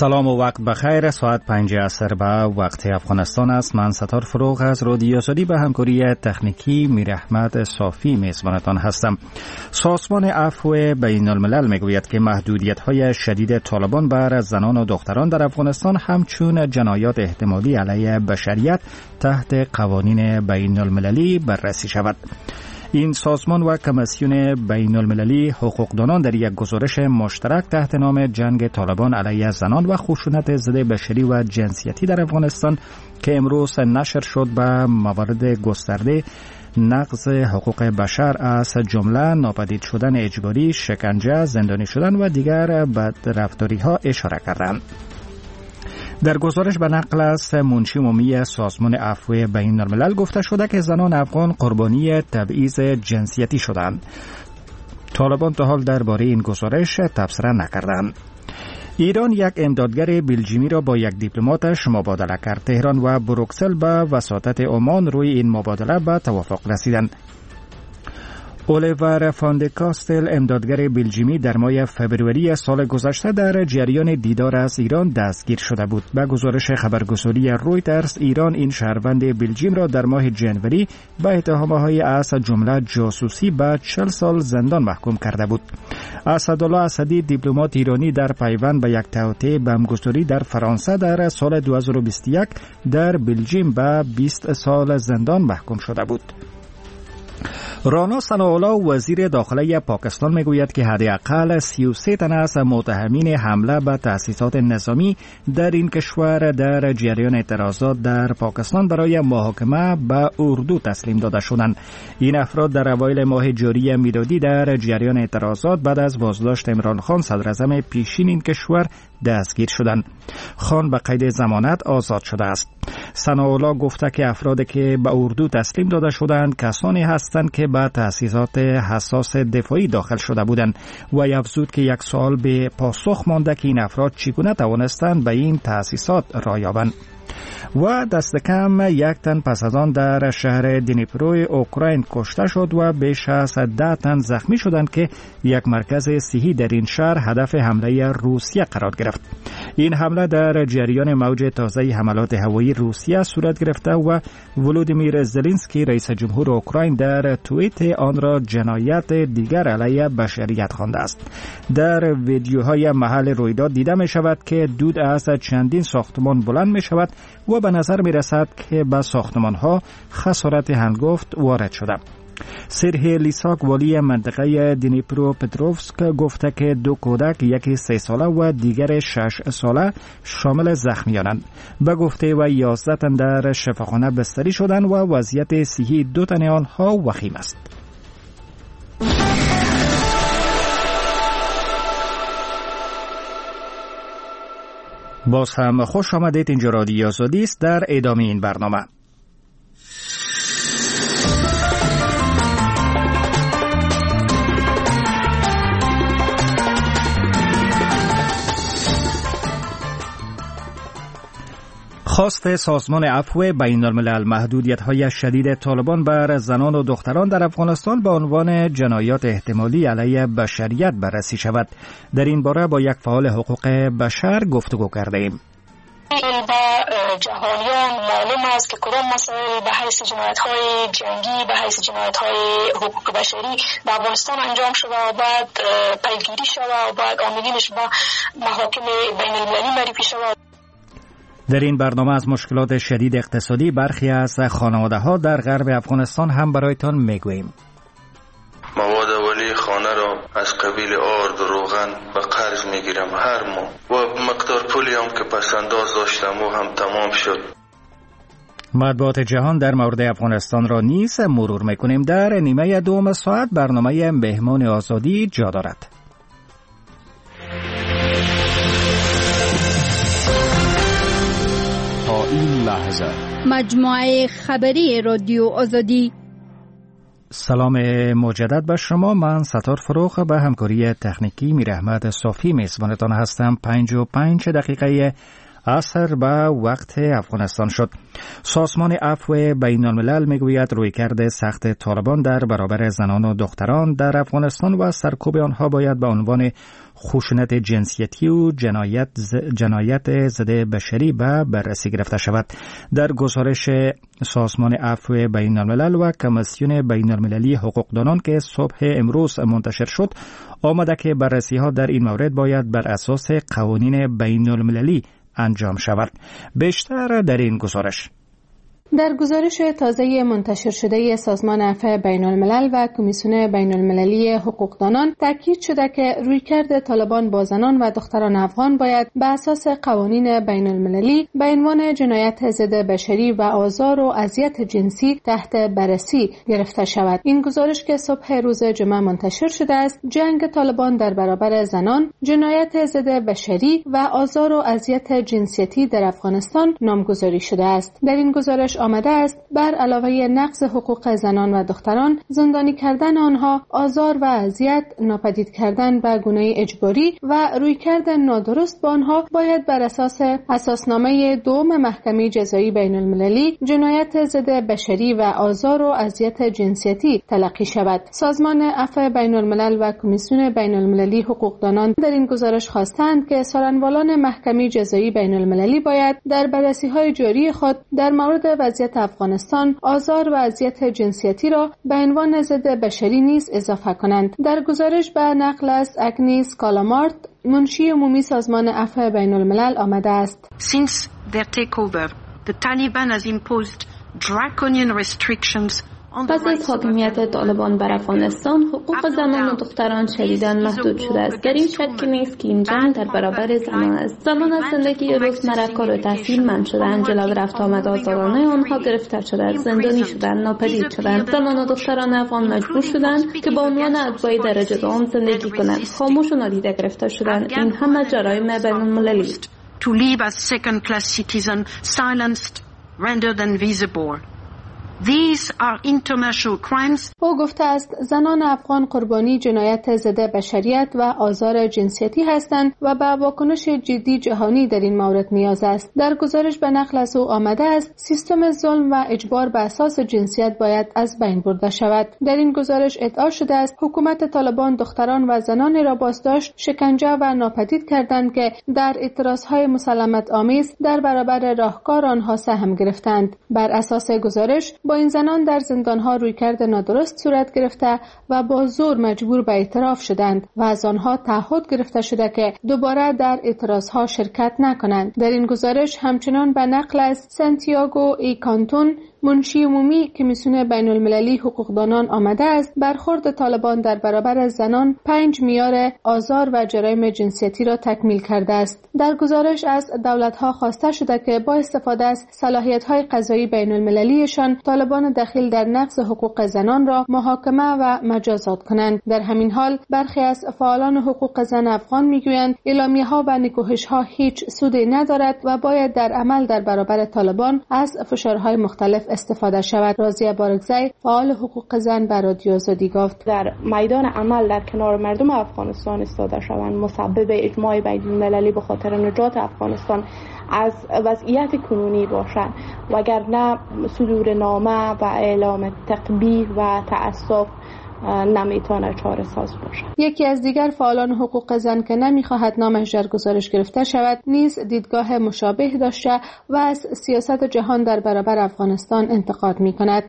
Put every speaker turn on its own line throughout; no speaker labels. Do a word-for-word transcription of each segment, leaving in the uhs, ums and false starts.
سلام و وقت بخیر. ساعت پنج عصر به وقت افغانستان است. من ستار فروغ از رادیو آزادی به همکاری تکنیکی میر احمد صافی میزبانتان هستم. سازمان عفو بین الملل میگوید که محدودیت‌های شدید طالبان بر زنان و دختران در افغانستان همچون جنایات احتمالی علیه بشریت تحت قوانین بین المللی بررسی شود. این سازمان و کمیسیون بین المللی حقوقدانان در یک گزارش مشترک تحت نام جنگ طالبان علیه زنان و خشونت ضد بشری و جنسیتی در افغانستان که امروز نشر شد به موارد گسترده نقض حقوق بشر از جمله ناپدید شدن اجباری، شکنجه، زندانی شدن و دیگر بدرفتاری ها اشاره کردند. در گزارش به نقل از منشی عمومی سازمان عفو بین الملل گفته شده که زنان افغان قربانی تبعیض جنسیتی شدند. طالبان تا حال درباره این گزارش تبصره نکردند. ایران یک امدادگر بلژیمی را با یک دیپلماتش مبادله کرد. تهران و بروکسل به وساطت عمان روی این مبادله به توافق رسیدند. الیور فاندکاستل امدادگر بلژیمی در ماه فبروری سال گذشته در جریان دیدار از ایران دستگیر شده بود. به گزارش خبرگزاری رویترز ایران این شهروند بلژیم را در ماه جنوری به اتهام‌های از جمله جاسوسی به چهل سال زندان محکوم کرده بود. اسدالله اسدی دیپلمات ایرانی در پیوند به یک توطئه بمبگذاری در فرانسه در سال دو هزار و بیست و یک در بلژیم به بیست سال زندان محکوم شده بود. رانا ثناءالله وزیر داخله پاکستان میگوید که حداقل سی و سه تن از متهمین حمله به تأسیسات نظامی در این کشور در جریان اعتراضات در پاکستان برای محاکمه به اردو تسلیم داده شدند. این افراد در اوایل ماه جاری میلادی در جریان اعتراضات بعد از بازداشت عمران خان صدراعظم پیشین این کشور دستگیر شدند. خان به قید ضمانت آزاد شده است. ثناءالله گفته که افرادی که به اردو تسلیم داده شدند کسانی هستند که به تأسیسات حساس دفاعی داخل شده بودند و افزود که یک سوال به پاسخ مانده که این افراد چگونه توانستند به این تأسیسات راه یابند. و دست کم یک تن پس از آن در شهر دنیپروی اوکراین کشته شد و بیش از ده تن زخمی شدند که یک مرکز صحی در این شهر هدف حمله روسیه قرار گرفت. این حمله در جریان موج تازه حملات هوایی روسیه صورت گرفته و ولودیمیر زلنسکی رئیس جمهور اوکراین در توییت آن را جنایت دیگر علیه بشریت خوانده است. در ویدیوهای محل رویداد دیده می شود که دود از چندین ساختمان بلند می شود و به نظر می رسد که به ساختمان ها خسارت هنگفت وارد شده. سرهی لیساک والی منطقه دنیپرو پتروفسک گفته که دو کودک یکی سه ساله و دیگر شش ساله شامل زخمیانند. به گفته و یازده تن در شفاخانه بستری شدند و وضعیت صحی دو تن آنها وخیم است. باز هم خوش آمدید. اینجا رادیو آزادی است. در ادامه این برنامه خواست سازمان عفو بین الملل محدودیت‌های شدید طالبان بر زنان و دختران در افغانستان به عنوان جنایات احتمالی علیه بشریت بررسی شود. در این باره با یک فعال حقوق بشر گفتگو کردیم.
با جهانیان معلوم است که کدام مسائل به حیث جنایت‌های جنگی، به حیث جنایت‌های حقوق بشری در افغانستان انجام شده و بعد پیگیری شود و بعد عاملینش به محاکم بین المللی معرفی شود.
در این برنامه از مشکلات شدید اقتصادی برخی از خانواده‌ها در غرب افغانستان هم برایتان میگوییم.
مواد اولیه خانه را از قبیل آرد و روغن به قرض میگیرم هر ماه و مقدار پولی هم که پس انداز داشتم و هم تمام شد.
مطبوعات جهان در مورد افغانستان را نیز مرور میکنیم. در نیمه دوم ساعت برنامه مهمان آزادی جا دارد.
تا این لحظه
مجموعه خبری رادیو آزادی.
سلام مجدد به شما. من ستار فروغ به همکاری تکنیکی میر احمد صافی میزبانتان هستم. پنج و پنج دقیقه عصر به وقت افغانستان شد. سازمان عفو بین الملل میگوید رویکرد سخت طالبان در برابر زنان و دختران در افغانستان و سرکوب آنها باید به عنوان خشونت جنسیتی و جنایت جنایت ضد بشری به بررسی گرفته شود. در گزارش سازمان عفو بین الملل و کمیسیون بین المللی حقوقدانان که صبح امروز منتشر شد، آمده که بررسی ها در این مورد باید بر اساس قوانین بین المللی انجام شود. بیشتر در این گزارش.
در گزارش تازه منتشر شده سازمان عفو بین الملل و کمیسیون بین المللی حقوقدانان تاکید شده که رویکرد طالبان با زنان و دختران افغان باید به اساس قوانین بین المللی به عنوان جنایت ضد بشری و آزار و اذیت جنسی تحت بررسی گرفته شود. این گزارش که صبح روز جمعه منتشر شده است، جنگ طالبان در برابر زنان، جنایت ضد بشری و آزار و اذیت جنسیتی در افغانستان نامگذاری شده است. در این گزارش آمده است بر علاوه نقض حقوق زنان و دختران، زندانی کردن آنها، آزار و اذیت، ناپدید کردن به گونه اجباری و رویکرد نادرست با آنها باید بر اساس اساسنامه دوم محکمه جزایی بین المللی جنایت ضد بشری و آزار و اذیت جنسیتی تلقی شود. سازمان عفو بین الملل و کمیسیون بین المللی حقوقدانان در این گزارش خواستند که سالنوالان محکمه جزایی بین المللی باید در بررسی‌های جاری خود در مورد وضعیت افغانستان آزار و اذیت جنسیتی را به عنوان ضد بشری نیز اضافه کنند. در گزارش به نقل از اگنیس کالامارت، منشی عمومی سازمان عفو بین الملل آمده است.
Since their takeover, the Taliban has imposed draconian restrictions.
پس از حاکمیت طالبان بر افغانستان، حقوق زنان و دختران شدیداً محدود شده است. در این شک نیست که این جنگ در برابر زنان است. زنان از زندگی روزمره، کار و تحصیل منع شدند، جلوی رفت آمد آزادانه آنها گرفته شدند، زندانی شدند، ناپدید شدند. زنان و دختران افغان مجبور شدند که با عنوان اتباع درجه دوم زندگی کنند، خاموش و نادیده گرفته شدند. این همه جرایم بین المللی است.
To live as second-class citizen, silenced, rendered invisible. These are international crimes.
او گفته است زنان افغان قربانی جنایت ضد بشریت و آزار جنسیتی هستند و به واکنش جدی جهانی در این مورد نیاز است. در گزارش به نقل از او آمده است سیستم ظلم و اجبار به اساس جنسیت باید از بین برده شود. در این گزارش ادعا شده است حکومت طالبان دختران و زنان را بازداشت، شکنجه و ناپدید کردند که در اعتراضهای مسالمت آمیز در برابر راهکار آنها سهم گرفتند. بر اساس گزارش با این زنان در زندانها رویکرد نادرست صورت گرفته و با زور مجبور به اعتراف شدند و از آنها تعهد گرفته شده که دوباره در اعتراضها شرکت نکنند. در این گزارش همچنان به نقل از سانتیاگو ای کانتون، منشی عمومی کمیسیون بین المللی حقوقدانان آمده است برخورد طالبان در برابر زنان پنج معیار آزار و جرایم جنسیتی را تکمیل کرده است. در گزارش از دولت‌ها خواسته شده که با استفاده از صلاحیت‌های قضایی بین المللیشان طالبان دخیل در نقض حقوق زنان را محاکمه و مجازات کنند. در همین حال برخی از فعالان حقوق زن افغان میگویند اعلامیه‌ها و نکوهش‌ها هیچ سودی ندارد و باید در عمل در برابر طالبان از فشارهای مختلف استفاده شود. راضیه بارگزی، فعال حقوق زن، به رادیو آزادی گفت
در میدان عمل در کنار مردم افغانستان ایستاده شوند، مسبب اجماع بین المللی به خاطر نجات افغانستان از وضعیت کنونی باشند، وگرنه صدور نامه و اعلام تقبیح و تعصب نمیتونه چاره ساز باشه.
یکی از دیگر فعالان حقوق زن که نمیخواهد نامش در گزارش گرفته شود نیز دیدگاه مشابه داشته و از سیاست جهان در برابر افغانستان انتقاد میکند.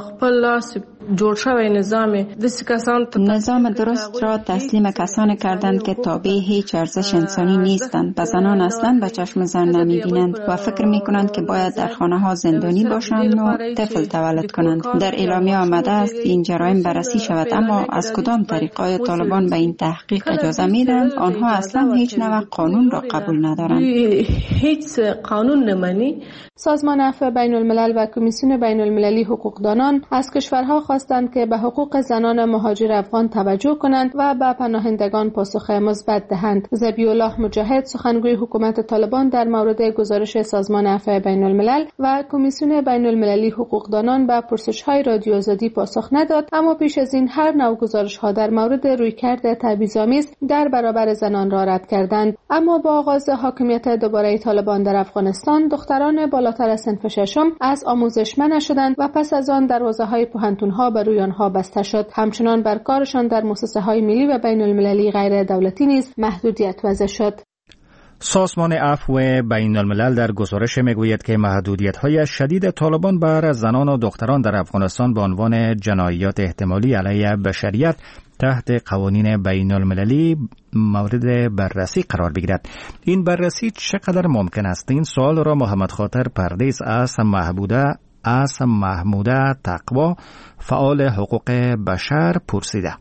نظام درست را تسلیم کسانی کردند که تابع هیچ ارزش انسانی نیستند و زنان اصلا به چشم زن نمیبینند و فکر میکنند که باید در خانه ها زندانی باشند و طفل تولد کنند. در اعلامیه آمده است این جرایم بررسی شود، اما از کدام طریقای طالبان به این تحقیق اجازه میدن؟ آنها اصلا هیچ نوع قانون را قبول ندارند.
هیچ قانون نمانی.
سازمان عفو بین الملل و کمیسیون بین المللی حقوقدانان از کشورها خواستند که به حقوق زنان مهاجر افغان توجه کنند و به پناهندگان پاسخ مثبت دهند. ذبیح الله مجاهد، سخنگوی حکومت طالبان، در مورد گزارش سازمان عفو بین الملل و کمیسیون بین المللی حقوقدانان به پرسش‌های رادیو آزادی پاسخ نداد، اما پیش از این هر نوع گزارش‌ها در مورد رویکرد تبعیض‌آمیز در برابر زنان را رد کردند. اما با آغاز حاکمیت دوباره طالبان در افغانستان، دختران بالاتر از صنف ششم از آموزش منع شدند و پس از آن دروازه‌های پوهنتون‌ها بر روی آنها بسته شد. همچنان بر کارشان در مؤسسه‌های ملی و بین‌المللی غیر دولتی نیز محدودیت وضع شد.
سازمان عفو بین الملل در گزارش میگوید که محدودیت‌های شدید طالبان بر زنان و دختران در افغانستان به عنوان جنایات احتمالی علیه بشریت تحت قوانین بین المللی مورد بررسی قرار بگیرد. این بررسی چقدر ممکن است؟ این سوال را محمد خاطر پردیس از محموده از محموده تقوا فعال حقوق بشر پرسیده.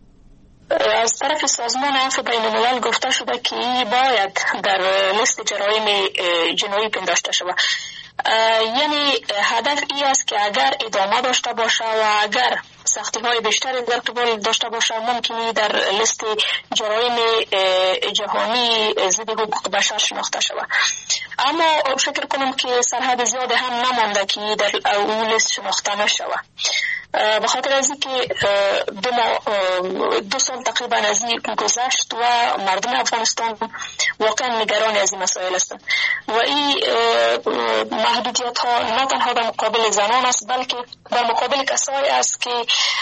از طرف سازمان عفو بین الملل گفته شده که باید در لیست جرایم جنایی پنداشته شود. یعنی هدف این است که اگر ادامه داشته باشه و اگر سختی های بیشتری در قبال داشته باشه ممکنی در لیست جرایم جهانی ضد حقوق بشر شناخته شود. اما فکر کنم که سرحد زیاد هم نمانده که در اون لیست شناخته نشود. به خاطر از اینکه دو, دو سال تقریبا از این گذشت و مردم افغانستان واقعا نگران از این مسائل هستند و این محدودیت ها نه تنها در مقابل زنان است بلکه در مقابل کسایی است که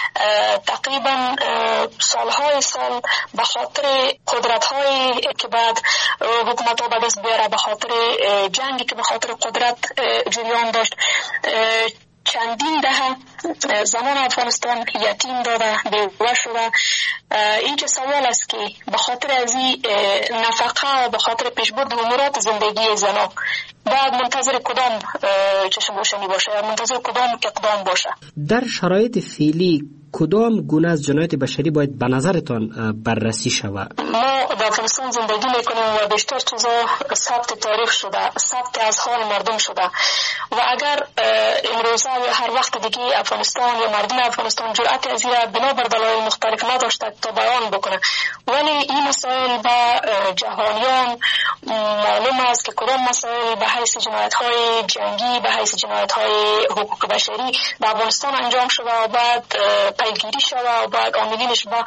تقریبا سالهای سال به خاطر قدرت هایی که بعد حکومت ها به دست بیاره، به خاطر جنگی که به خاطر قدرت جریان داشت، چندین دهه زنان افغانستان یتیم داده، بیوه شده. این که سوال است که به خاطر از این نفقه و به خاطر پیشبرد امورات زندگی زنان باید منتظر کدام چشم روشنی باشه یا منتظر کدام اقدام باشه؟
در شرایط فعلی کدام گونه از جنایت بشری باید به نظرتان بررسی شود؟
ما در افغانستان زندگی میکنیم و بیشتر چیزا ثبت تاریخ شده، ثبت از حال مردم شده و اگر امروزه یا هر وقت دیگه افغانستان یا مردم افغانستان جرأت از این بنا بر دلایل مختلف نداشته تا بیان بکنه، ولی این مسائل به جهانیان معلوم است که کدام مسائل به حیث جنایت‌های جنگی، به حیث جنایت‌های حقوق بشری در افغانستان انجام شده و بعد پیگیری شده و بعد عاملینش با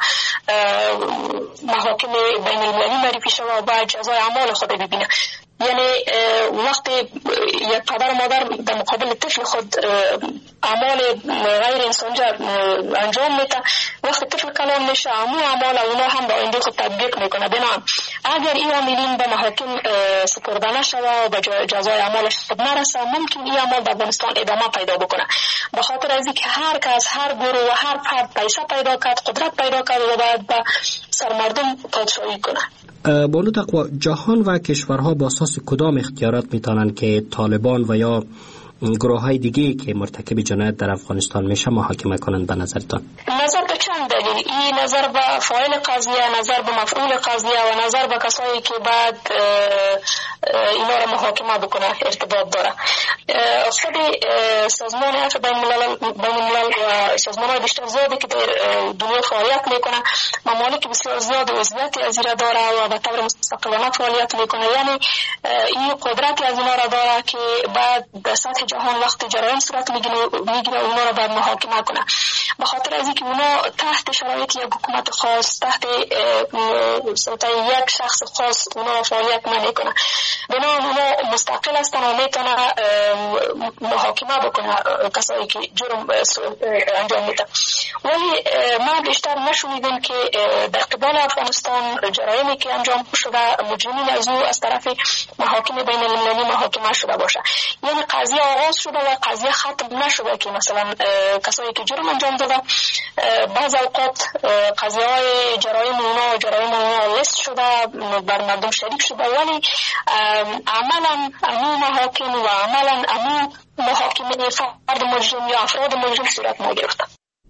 محاکم بین المللی معرفی شده و بعد جزای اعمال خود ببینه. یعنی وقتی یک پدر و مادر در مقابل طفل خود اعمال غیر انسانجه انجام میده، وقتی طفل کلام میشه امو اعمال اونا هم به آینده خود تطبیق میکنه. بنابراین اگر این عاملین به محاکم سپرده نشود و به جزای اعمالش خود نرسه، ممکن این اعمال در افغانستان ادامه پیدا بکنه. به خاطر از اینکه هر کس، هر گروه و هر فرد پیسه پیدا کرد، قدرت پیدا کرد و باید به سرمردم پادشاهی کنه.
بانو تقوا، جهان و کشورها با اساس کدام اختیارات میتونن که طالبان و یا گروه های دیگه که مرتکب جنایت در افغانستان میشه محاکمه کنند به نظرتان؟
نظر به چند دلیل. این نظر به فاعل قضیه، نظر به مفعول قضیه و نظر به کسایی که بعد اینا را محاکمه بکنه ارتباط داره. خود سازمان عفو بین الملل و سازمان های بیشتر زیادی که در دنیا فعالیت میکنه، ممالک بسیار زیاد وضعیت از این را داره و به طور مستقلانه فعالیت میکنه. یعنی این قدرتی از اینا را داره که بعد در سطح جهان وقتی جرایم صورت میگیره اونا را باید محاکمه کنه. به خاطر از اینکه اونا تحت شرایط یک حکومت خاص، تحت سلطه یک شخص خاص اونا را فعالیت نمیکنه. بنابراین اونا مستقل هستن و میتونه محاکمه بکنه کسایی که جرم انجام میده. ولی ما بیشتر نشنیدیم که در قبال افغانستان جرایمی که انجام شده مجرمین از او از طرف محاکم بین المللی محاکمه شده باشه. یعنی قضیه آغاز شده و قضیه ختم نشده که مثلا کسایی که جرم انجام داده بعض اوقات قضیه های جرایم اونا و جرایم اونا لیست شده بر مردم شریک شده، ولی عملا امو محاکم و عملا امو محاکمه فرد مجرم یا افراد مجرم صورت نگرفته.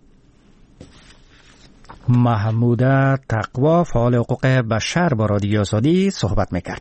محموده تقوا فعال حقوق بشر با رادیو آزادی صحبت میکرد.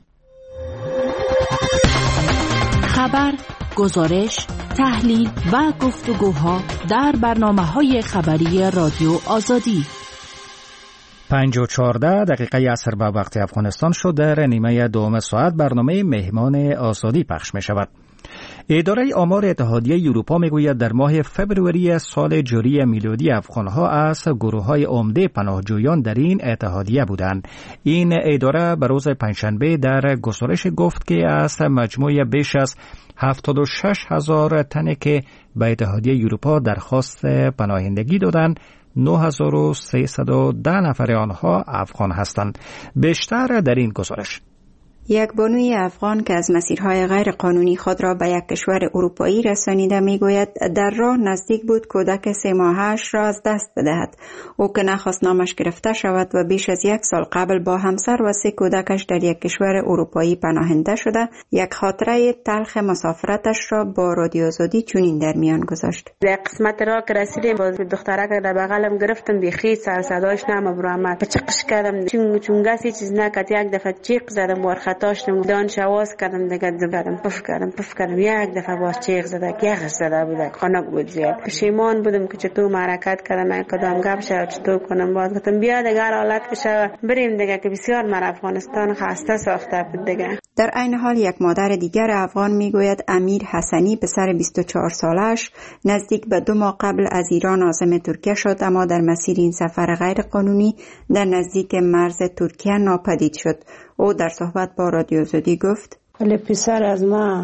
خبر، گزارش، تحلیل و گفتگوها در برنامه‌های خبری رادیو آزادی.
پنج و چهارده دقیقه عصر به وقت افغانستان شد. در نیمه دوم ساعت برنامه مهمان آزادی پخش می شود. اداره آمار اتحادیه اروپا میگوید در ماه فبروری سال جاری میلادی افغانها از گروه‌های عمده پناهجویان در این اتحادیه بودند. این اداره به روز پنجشنبه در گزارش گفت که از مجموع بیش از هفتاد و شش هزار تن که به اتحادیه اروپا درخواست پناهندگی دادند، نه هزار و سیصد و ده نفر آنها افغان هستند. بیشتر در این گزارش.
یک بانوی افغان که از مسیرهای غیر قانونی خود را به یک کشور اروپایی رسانیده میگوید در راه نزدیک بود کودک سه ماهش را از دست بدهد. او که نخواست نامش گرفته شود و بیش از یک سال قبل با همسر و سه کودکش در یک کشور اروپایی پناهنده شده، یک خاطره تلخ مسافرتش را با رادیو آزادی چنین در میان گذاشت.
در قسمت را که رسیدیم باز دخترک در بغلم گرفتم، بیخی سر صداش نام برآمد، چقش کردم چون چونگاسی چیز نکرد، یک دفعه چیق زدم ورخ تاشتم دانش آواز کردم دیگه زدم پف کردم پف کردم یک دفعه باز چیغ زده یخش زده بود، خنک بود زیاد. پشیمان بودم که چطور حرکت کردم، کدام گپ شد چطور کنم. باز گفتم بیا دیگه حالت بشه بریم دیگه که بسیار من افغانستان خسته ساخته بود دیگه.
در عین حال یک مادر دیگر افغان میگوید امیر حسنی پسر بیست و چهار سالش نزدیک به دو ماه قبل از ایران عازم ترکیه شد، اما در مسیر این سفر غیر قانونی در نزدیک مرز ترکیه ناپدید شد. او در صحبت با رادیو آزادی گفت:
ولی پسر از ما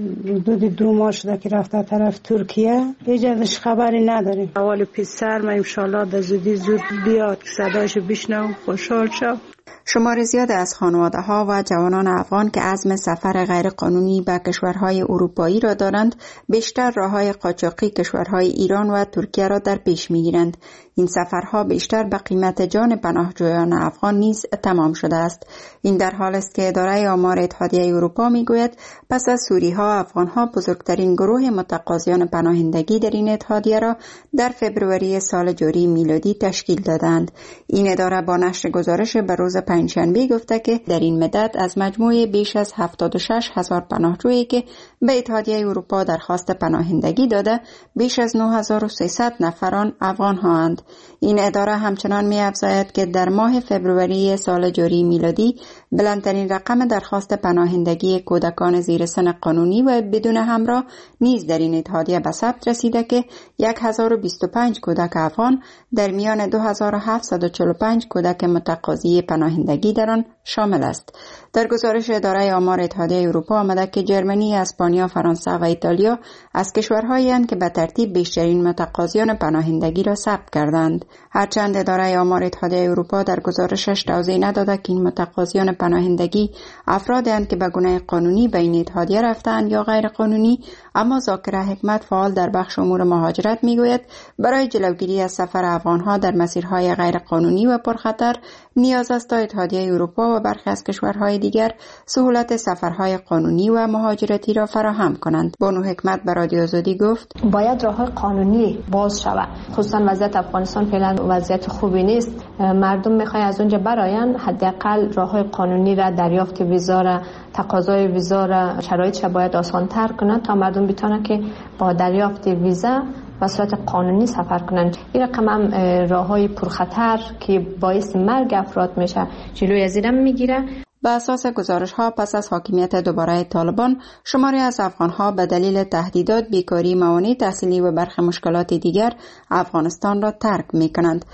حدود دو ماه شده که رفته طرف ترکیه، هیچ ازش خبری نداریم. اول پسر ما انشالله به زودی زود بیاد که صداشو بشنوم خوشحال شم.
شمار زیاد از خانواده ها و جوانان افغان که عزم سفر غیر قانونی به کشورهای اروپایی را دارند، بیشتر راههای قاچاقی کشورهای ایران و ترکیه را در پیش میگیرند. این سفرها بیشتر به قیمت جان پناهجویان افغان نیز تمام شده است. این در حال است که اداره آمار اتحادیه اروپا میگوید پس از سوری ها، افغان ها بزرگترین گروه متقاضیان پناهندگی در این اتحادیه را در فبروری سال جاری میلادی تشکیل دادند. این اداره با نشر گزارش به روز پنجشنبه گفته که در این مدت از مجموع بیش از هفتاد و شش هزار پناهجویی که به اتحادیه اروپا درخواست پناهندگی داده، بیش از نه هزار و سیصد نفران افغان هستند. این اداره همچنان می افزاید که در ماه فبروری سال جاری میلادی بلندترین رقم درخواست پناهندگی کودکان زیر سن قانونی و بدون همراه نیز در این اتحادیه به ثبت رسیده که هزار و بیست و پنج کودک افغان در میان دو هزار و هفتصد و چهل و پنج کودک متقاضی پناهندگی در آن شامل است. در گزارش اداره آمار اتحادیه اروپا آمده که جرمنی، اسپانیا، فرانسه و ایتالیا از کشورهایی اند که به ترتیب بیشترین متقاضیان پناهندگی را ثبت کردند. هرچند اداره آمار اتحادیه اروپا در گزارشش توضیح نداده که این متقاضیان پناهندگی افرادی اند که به گونه قانونی به این اتحادیه رفتند یا غیر قانونی، اما ذاکر حکمت فعال در بخش امور مهاجرت میگوید برای جلوگیری از سفر افغانها در مسیرهای غیر قانونی و پرخطر نیاز است تا اتحادیه اروپا و برخی از کشورهای دیگر سهولت سفرهای قانونی و مهاجرتی را فراهم کنند. بانو حکمت به رادیو آزادی گفت:
باید راههای قانونی باز شود. خصوصا وضعیت افغانستان فعلا وضعیت خوبی نیست. مردم میخوان از اونجا براین، حداقل راههای قانونی را، دریافت ویزا را، تقاضای ویزا را، شرایطش باید آسان‌تر کنند تا مردم بتونن که با دریافت ویزا به صورت قانونی سفر کنند. این رقم هم راههای پرخطر که باعث مرگ افراد میشه جلوی از این میگیره.
به اساس گزارش ها پس از حاکمیت دوباره طالبان، شماری از افغان ها به دلیل تهدیدات، بیکاری، موانع تحصیلی و برخی مشکلات دیگر افغانستان را ترک می کنند.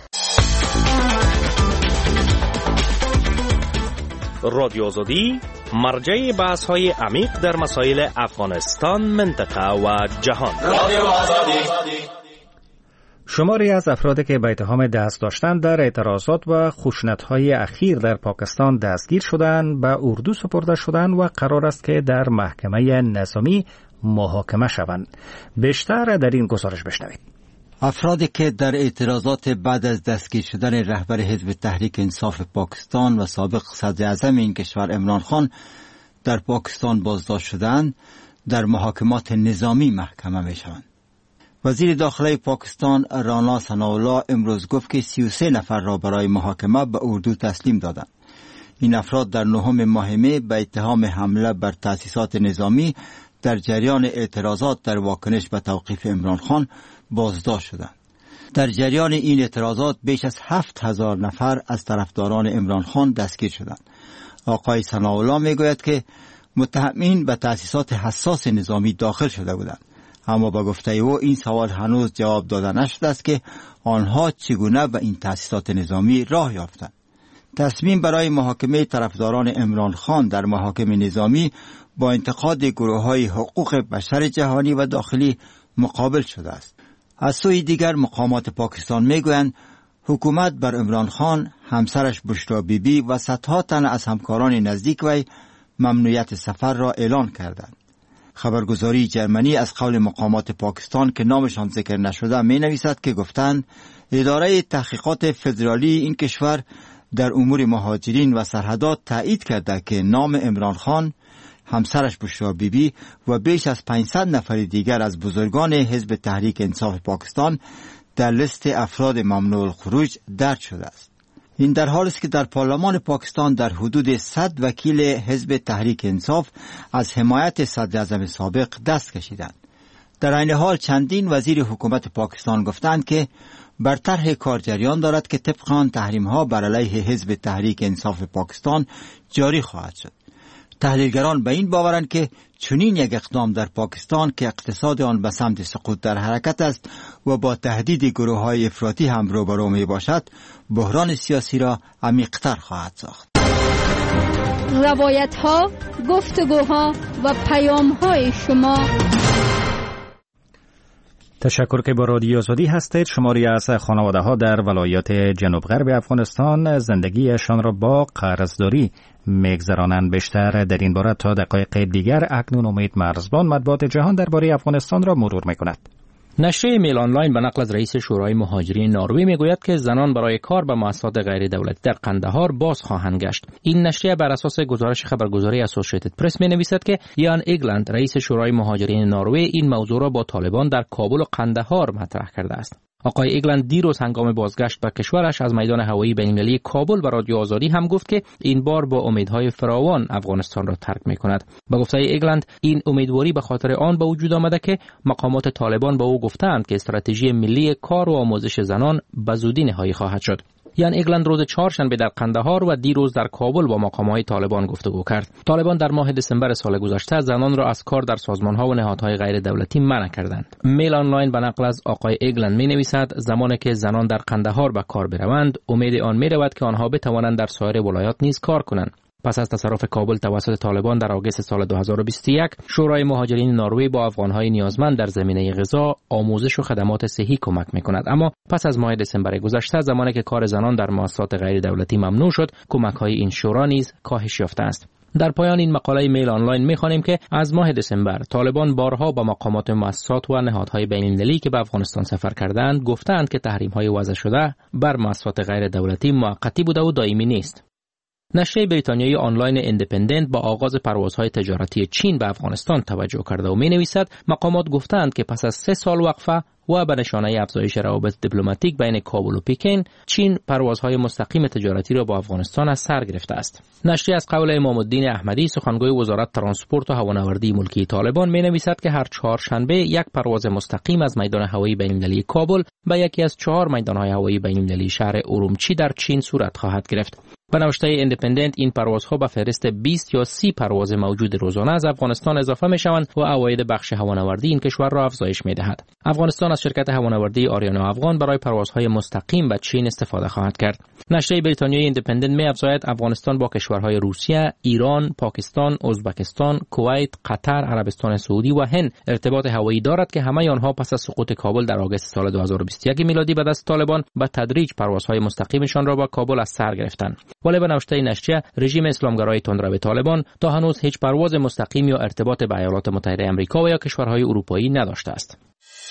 رادیو آزادی مرجع بحث های عمیق در مسائل افغانستان، منطقه و جهان. رادیو آزادی.
شماری از افرادی که به اتهام دست داشتن در اعتراضات و خشونت‌های اخیر در پاکستان دستگیر شدند، به اردو سپرده شدند و قرار است که در محکمه نظامی محاکمه شوند. بیشتر در این گزارش بشنوید.
افرادی که در اعتراضات بعد از دستگیر شدن رهبر حزب تحریک انصاف پاکستان و سابق صدر اعظم این کشور عمران خان در پاکستان بازداشت شدند، در محاکمات نظامی محکمه می شوند. وزیر داخلی پاکستان رانا ثناءالله امروز گفت که سی و سه نفر را برای محاکمه به اردو تسلیم دادند. این افراد در نهم ماه می به اتهام حمله بر تأسیسات نظامی در جریان اعتراضات در واکنش به توقیف عمران خان بازداشت شدند. در جریان این اعتراضات بیش از هفت هزار نفر از طرفداران عمران خان دستگیر شدند. آقای ثناءالله میگوید که متهمین به تأسیسات حساس نظامی داخل شده بودند. اما با گفته او این سوال هنوز جواب داده نشده است که آنها چگونه به این تأسیسات نظامی راه یافتند. تصمیم برای محاکمه طرفداران عمران خان در محاکم نظامی با انتقاد گروه‌های حقوق بشر جهانی و داخلی مقابل شده است. از سوی دیگر مقامات پاکستان میگویند حکومت بر عمران خان، همسرش بشرا بیبی و صدها تن از همکاران نزدیک وی ممنوعیت سفر را اعلان کردند. خبرگزاری جرمنی از قول مقامات پاکستان که نامشان ذکر نشده می نویسد که گفتند اداره تحقیقات فدرالی این کشور در امور مهاجرین و سرحدات تایید کرده که نام عمران خان، همسرش بشرا بیبی و بیش از پانصد نفر دیگر از بزرگان حزب تحریک انصاف پاکستان در لیست افراد ممنوع الخروج درج شده است. این در حالی است که در پارلمان پاکستان در حدود صد وکیل حزب تحریک انصاف از حمایت صدر اعظم سابق دست کشیدند. در این حال چندین وزیر حکومت پاکستان گفتند که بر طرح کار جریان دارد که طبق آن تحریم‌ها بر علیه حزب تحریک انصاف پاکستان جاری خواهد شد. تحلیلگران به این باورند که چنین یک اقدام در پاکستان که اقتصاد آن به سمت سقوط در حرکت است و با تهدید گروه‌های افراطی هم روبرو می باشد، بحران سیاسی را عمیق‌تر خواهد ساخت.
روایت‌ها، گفتگوها و پیام‌های شما.
تشکر که با رادیو آزادی هستید. شماری از خانواده ها در ولایات جنوب غرب افغانستان زندگیشان را با قرضداری میگذرانند. بیشتر در این باره تا دقایق دیگر اکنون امید مرزبان مطبوعات جهان درباره افغانستان را مرور میکند.
نشریه میل آنلاین به نقل از رئیس شورای مهاجرین نروژ میگوید که زنان برای کار به مؤسسات غیر دولتی در قندهار باز خواهند گشت. این نشریه بر اساس گزارش خبرگزاری اسوسییتد پرس می نویسد که یان ایگلند رئیس شورای مهاجرین نروژ این موضوع را با طالبان در کابل و قندهار مطرح کرده است. آقای ایگلند دیروز هنگام بازگشت به کشورش از میدان هوایی بین‌المللی کابل به رادیو آزادی هم گفت که این بار با امیدهای فراوان افغانستان را ترک می‌کند. با گفته ایگلند این امیدواری به خاطر آن به وجود آمده که مقامات طالبان به او گفتند که استراتژی ملی کار و آموزش زنان به زودی نهایی خواهد شد. یان ایگلند روز چهارشنبه در قندهار و دیروز در کابل با مقامات طالبان گفتگو کرد. طالبان در ماه دسامبر سال گذشته زنان را از کار در سازمان‌ها و نهادهای غیر دولتی منع کردند. میل آنلاین به نقل از آقای ایگلند می‌نویسد زمانی که زنان در قندهار به کار بروند، امید آن می‌رود که آنها بتوانند در سایر ولایات نیز کار کنند. پس از تصرف کابل توسط طالبان در آگوست سال دو هزار و بیست و یک، شورای مهاجرین نروژ با افغان‌های نیازمند در زمینه غذا، آموزش و خدمات صحی کمک می‌کند. اما پس از ماه دسامبر گذشته، زمانی که کار زنان در مؤسسات غیر دولتی ممنوع شد، کمک‌های این شورا نیز کاهش یافته است. در پایان این مقاله میل آنلاین می‌خوانیم که از ماه دسامبر طالبان بارها با مقامات مؤسسات و نهادهای بین‌المللی که به افغانستان سفر کردند گفتند که تحریم‌های وضع شده بر مؤسسات غیر دولتی موقتی بوده و دائمی نیست. نشریه بریتانیایی آنلاین ایندیپندنت با آغاز پروازهای تجارتی چین به افغانستان توجه کرده و می‌نویسد مقامات گفتند که پس از سه سال وقفه و به نشانه افزایش روابط دیپلماتیک بین کابل و پکین، چین پروازهای مستقیم تجارتی را با افغانستان از سر گرفته است. نشریه از قول امام الدین احمدی سخنگوی وزارت ترانسپورت و هوانوردی ملکی طالبان می‌نویسد که هر چهارشنبه یک پرواز مستقیم از میدان هوایی بین‌المللی کابل به یکی از چهار میدان‌های هوایی بین‌المللی شهر اورومچی در چین صورت خواهد گرفت. به نوشته ایندیپندنت این پروازها به فهرست بیست یا سی پرواز موجود روزانه از افغانستان اضافه می‌شوند و عواید بخش هوانوردی این کشور را افزایش می‌دهد. افغانستان از شرکت هوانوردی آریانا افغان برای پروازهای مستقیم به چین استفاده خواهد کرد. نشریه بریتانیایی ایندیپندنت می‌افزاید افغانستان با کشورهای روسیه، ایران، پاکستان، ازبکستان، کویت، قطر، عربستان سعودی و هند ارتباط هوایی دارد که همه آنها پس از سقوط کابل در آگوست سال دو هزار و بیست و یک میلادی به دست طالبان به تدریج پروازهای مستقیمشان را با کابل از سر گرفتند. ولی به نوشته نشریه رژیم اسلامگرای تندرو طالبان تا هنوز هیچ پرواز مستقیم یا ارتباط به ایالات متحده آمریکا و یا کشورهای اروپایی نداشته است.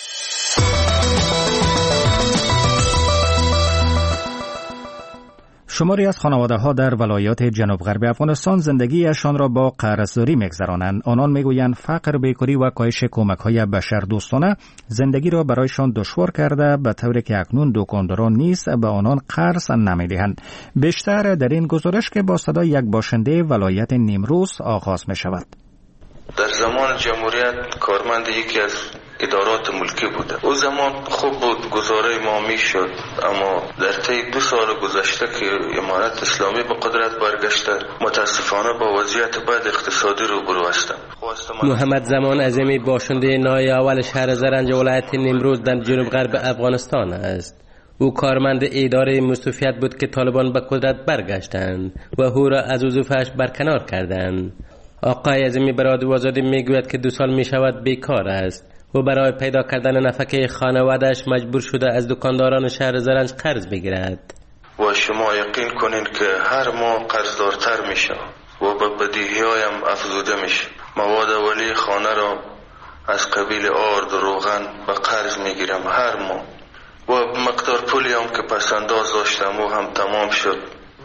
شماری از خانواده‌ها در ولایات جنوب غرب افغانستان زندگیشان را با قرضداری می‌گذرانند. آنان می‌گویند فقر، بیکاری و کاهش کمک‌های بشردوستانه زندگی را برایشان دشوار کرده، به طوری که اکنون دکانداران نیز به آنان قرض نمی‌دهند. بیشتر در این گزارش که با صدای یک باشنده ولایت نیمروز آغاز می‌شود.
در زمان جمهوریت کارمند یکی از ادارات ملکی بوده. او زمان خوب بود، گزاره ما میشد، اما در طی دو سال گذشته که امارت اسلامی به قدرت برگشته متاسفانه با وضعیت بد اقتصادی روبرو هستند.
محمد زمان عظیمی باشنده نای اول شهر زرنج ولایت نیمروز در جنوب غرب افغانستان است. او کارمند اداره مستوفیت بود که طالبان به قدرت برگشتند و او را از وظیفه‌اش برکنار کردند. آقای عظیمی به رادیو آزادی میگوید که دو سال می شود بیکار است و برای پیدا کردن نفقه خانواده‌اش مجبور شده از دکانداران شهر زرنج قرض بگیرد.
و شما یقین کنین که هر ماه قرضدارتر میشه و به بدیهی‌هایم افزوده میشه. مواد اولیه خانه را از قبیل آرد و روغن به قرض میگیرم هر ماه و مقدار پولی هم که پس انداز داشتم و هم تمام شد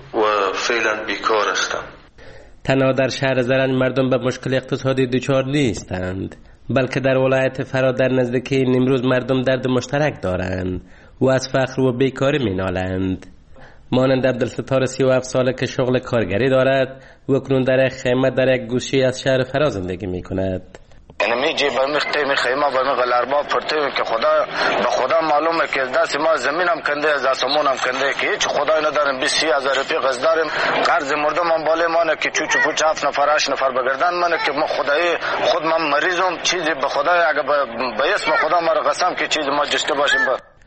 و فعلا بیکار هستم.
تنها در شهر زرنج مردم به مشکل اقتصادی دچار نیستند، بلکه در ولایت فرا در نزدیکی نیمروز مردم درد مشترک دارند و از فقر و بیکاری مینالند. مانند عبدالستار سی و هفت ساله که شغل کارگری دارد و اکنون در خیمه در یک گوشه از شهر فرا زندگی می کند.
یعنی می جی برمی خیمه خیمه برمی غلربا پرته که خدا به خدا معلومه که دست ما زمینم کنده از آسمونم کنده که هیچ خدای ندارم. بیست هزار روپیه قرض دارم، قرض مردم هم بالا مانه که چوچو پوچ هفت نفر هشت نفر بگردن منه که ما خدای خود من مریضم چیزی به خدای اگه به اسم خدا ما را قسم که چیز ما جشته باشیم.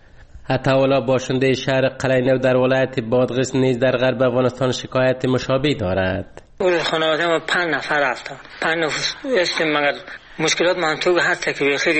عطاالله باشنده شهر قلعه نو در ولایت بادغیس نیز در غرب افغانستان شکایت مشابهی دارد.
اون خانواده ما پنج نفر رفتن، پنج نفر هستیم مگر مشکلات منطقه هست که خیلی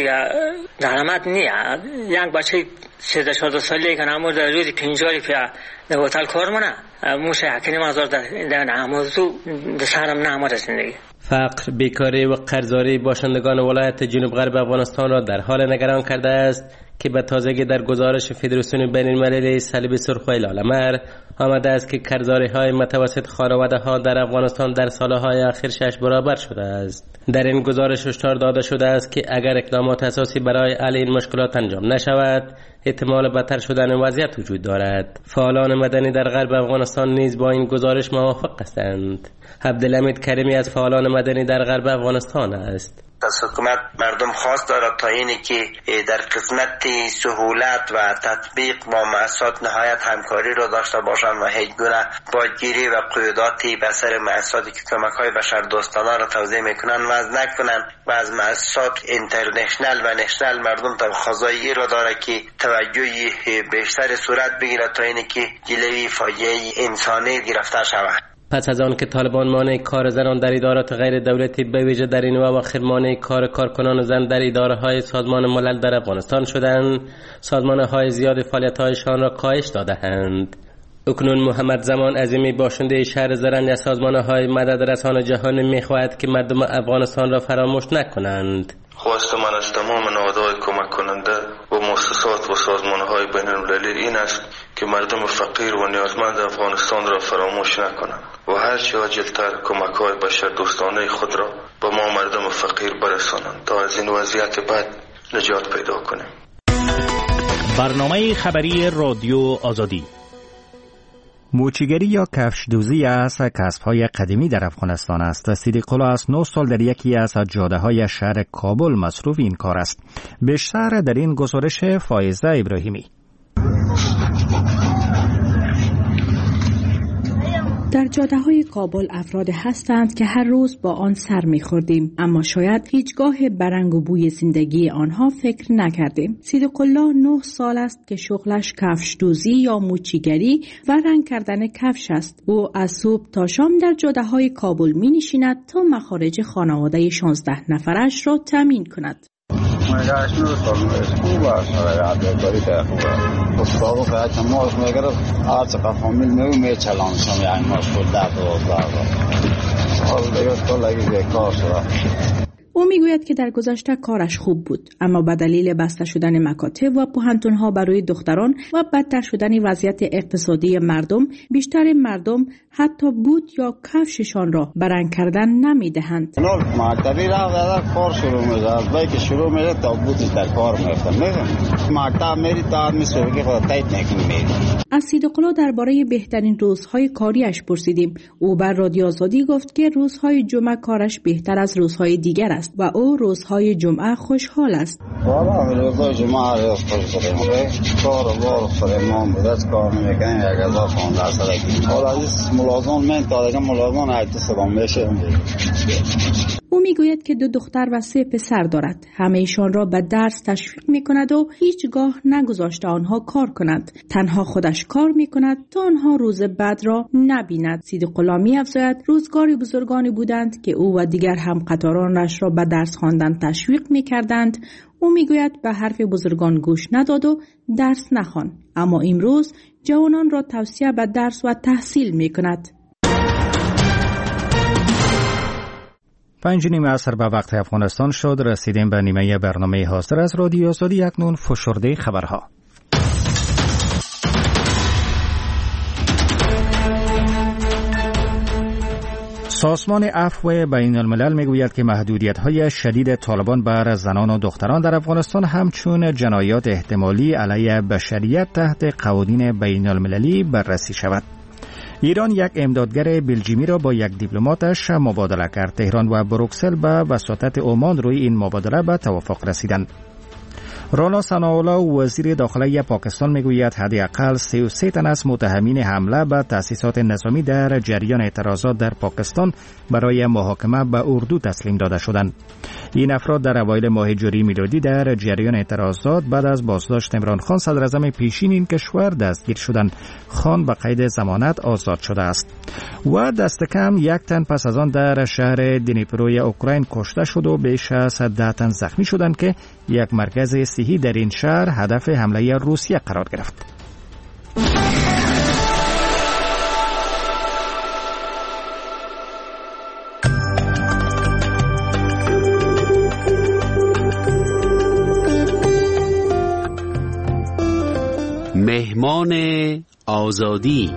درآمد نیست. یک بچه سیزده چهارده ساله که نمور در روزی پنجاه روپیه در هتل کار منه موشه حکنی مازار در نمازو در سرم نمار زندگی.
فقر، بیکاری و قرضداری باشندگان ولایت جنوب غرب افغانستان را در حال نگران کرده است که به تازگی در گزارش فدراسیون بین المللی صلیب سرخ و لالمر آمده است که قرضداری‌های متوسط خانواده‌ها در افغانستان در سالهای اخیر شش برابر شده است. در این گزارش هشدار داده شده است که اگر اقدامات اساسی برای حل این مشکلات انجام نشود احتمال بدتر شدن وضعیت وجود دارد. فعالان مدنی در غرب افغانستان نیز با این گزارش موافق هستند. عبدالحمید کریمی از فعالان مدنی در غرب افغانستان است.
از حکومت مردم خواست دارد تا اینی که در قسمت سهولت و تطبیق با مؤسسات نهایت همکاری را داشته باشند و هیچ گونه باجگیری و قیوداتی به سر مؤسساتی که کمک‌های بشردوستانه را توزیع میکنند وضع نکنند و از مؤسسات اینترنشنال و نشنال مردم تقاضای را دارد که توجهی بیشتر صورت بگیرد تا اینی که جلوی فاجعه انسانی گرفته شود.
پس از آن که طالبان مانع کار زنان در ادارات غیر دولتی به ویژه در این اواخر مانع کار کارکنان زن در اداره‌های سازمان ملل در افغانستان شدند، سازمان‌های زیاد فعالیت‌هایشان را کاهش داده‌اند. اکنون محمد زمان عظیمی باشنده شهر زرنج از سازمان‌های مددرسان جهانی می‌خواهد که مردم افغانستان را فراموش نکنند.
خواست من از تمام نهادهای کمک کننده و مؤسسات و سازمان‌های بین المللی این است که مردم فقیر و نیازمند افغانستان را فراموش نکنند و هر چه عاجل‌تر کمک‌های بشردوستانه خود را به ما مردم فقیر برسانند تا از این وضعیت بد نجات پیدا کنیم.
برنامه خبری رادیو آزادی.
موچیگری یا کفش دوزی از کسب‌های قدیمی در افغانستان است. صدیق الله از نه سال در یکی از جاده‌های شهر کابل مصروف این کار است. بیشتر در این گزارش فایزه ابراهیمی.
در جاده‌های کابل افراد هستند که هر روز با آن سر می‌خوردیم، اما شاید هیچگاه به رنگ و بوی زندگی آنها فکر نکردیم. صدیق الله نه سال است که شغلش کفش دوزی یا موچیگری و رنگ کردن کفش است. او از صبح تا شام در جاده‌های کابل می‌نشیند تا مخارج خانواده شانزده نفرش را تامین کند. او میگوید که در گذشته کارش خوب بود، اما به دلیل بسته شدن مکاتب و پوهنتون‌ها برای دختران و بدتر شدن وضعیت اقتصادی مردم، بیشتر مردم حتی بوت یا کفششان را برنگ کردن نمیدهند.
مکتبی را کار شروع میشه، از بایی که شروع میشه تا بوتش در کار میفتن. مکتب میری تا آدمی سوگی خود تایید نکنی میری.
از صدیق الله درباره بهترین روزهای کاریش پرسیدیم. او بر رادیو آزادی گفت که روزهای جمعه کارش بهتر از روزهای دیگر است. است و او روزهای جمعه خوشحال است.
والا روزهای جمعه روز خوشحالم. کار و بار فرمان بود از کار میکنیم یک هزار پانزده سالگی. حالا از ملازم من تا دیگه ملازم هایت سلام میشه.
او میگوید که دو دختر و سه پسر دارد. همه ایشان را به درس تشویق میکند و هیچگاه نگذاشته آنها کار کنند. تنها خودش کار میکند تا آنها روز بعد را نبیند. صدیق الله می‌افزاید روزگاری بزرگانی بودند که او و دیگر همقطارانش را به درس خواندن تشویق میکردند. او میگوید به حرف بزرگان گوش نداد و درس نخوان. اما امروز جوانان را توصیه به درس و تحصیل میکند.
پنج نیم عصر به وقت افغانستان شد. رسیدیم به نیمه برنامه حاضر از رادیو آزادی. اکنون فشرده خبرها. سازمان عفو بین الملل میگوید که محدودیت‌های شدید طالبان بر زنان و دختران در افغانستان همچون جنایات احتمالی علیه بشریت تحت قوانین بین المللی بررسی شود. ایران یک امدادگر بلژیمی را با یک دیپلماتش مبادله کرد. تهران و بروکسل به وساطت عمان روی این مبادله به توافق رسیدند. رانا ثناءالله وزیر داخلی پاکستان میگوید حداقل سی و سه تن از متهمین حمله به تأسیسات نظامی در جریان اعتراضات در پاکستان برای محاکمه به اردو تسلیم داده شدند. این افراد در اوایل ماه جوری میلادی در جریان اعتراضات بعد از بازداشت عمران خان صدر اعظم پیشین این کشور دستگیر شدند. خان به قید ضمانت آزاد شده است. و دست کم یک تن پس از آن در شهر دنیپروی اوکراین کشته شد و بیش از ده تن زخمی شدند که یک مرکز صحی در این شهر هدف حمله روسیه قرار گرفت.
مهمان آزادی.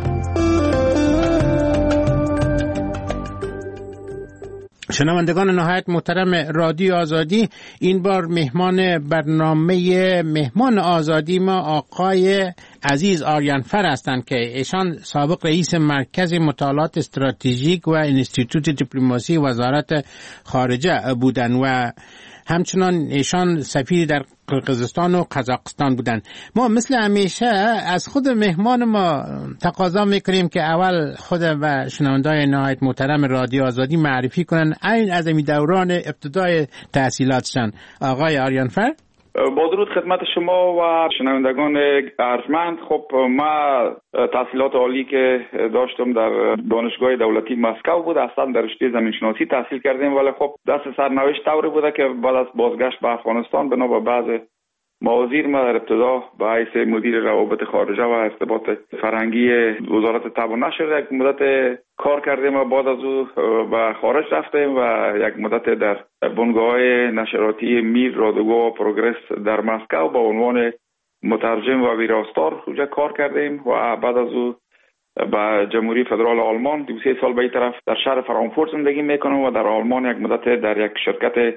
شنوندگان نهایت محترم رادیو آزادی، این بار مهمان برنامه مهمان آزادی ما آقای عزیز آریانفر هستند که ایشان سابق رئیس مرکز مطالعات استراتژیک و انستیتوت دیپلماسی وزارت خارجه بودند و همچنان ایشان سفیر در قرقیزستان و قزاقستان بودند. ما مثل همیشه از خود مهمان ما تقاضا میکنیم که اول خود و شنوندای نهایت محترم رادیو آزادی معرفی کنن این از این دوران ابتدای تحصیلاتشان. آقای آریانفر.
با درود خدمت شما و شنوندگان ارجمند. خب ما تحصیلات عالی که داشتم در دانشگاه دولتی مسکو بود، اصلا در رشته زمینشناسی تحصیل کردیم، ولی خب دست سرنوشت طوری بوده که بعد از بازگشت به افغانستان بنا به بعض موازیر ما در ابتدا به حیث مدیر روابط خارجه و ارتباط فرهنگی وزارت طب و نشر یک مدت کار کردیم و بعد از او به خارج رفتیم و یک مدت در بنگاه نشراتی میر رادیو و پروگرس در مسکو با عنوان مترجم و ویراستار اونجا کار کردیم و بعد از او به جمهوری فدرال آلمان دو سه سال به این طرف در شهر فرانکفورت زندگی میکنم و در آلمان یک مدت در یک شرکت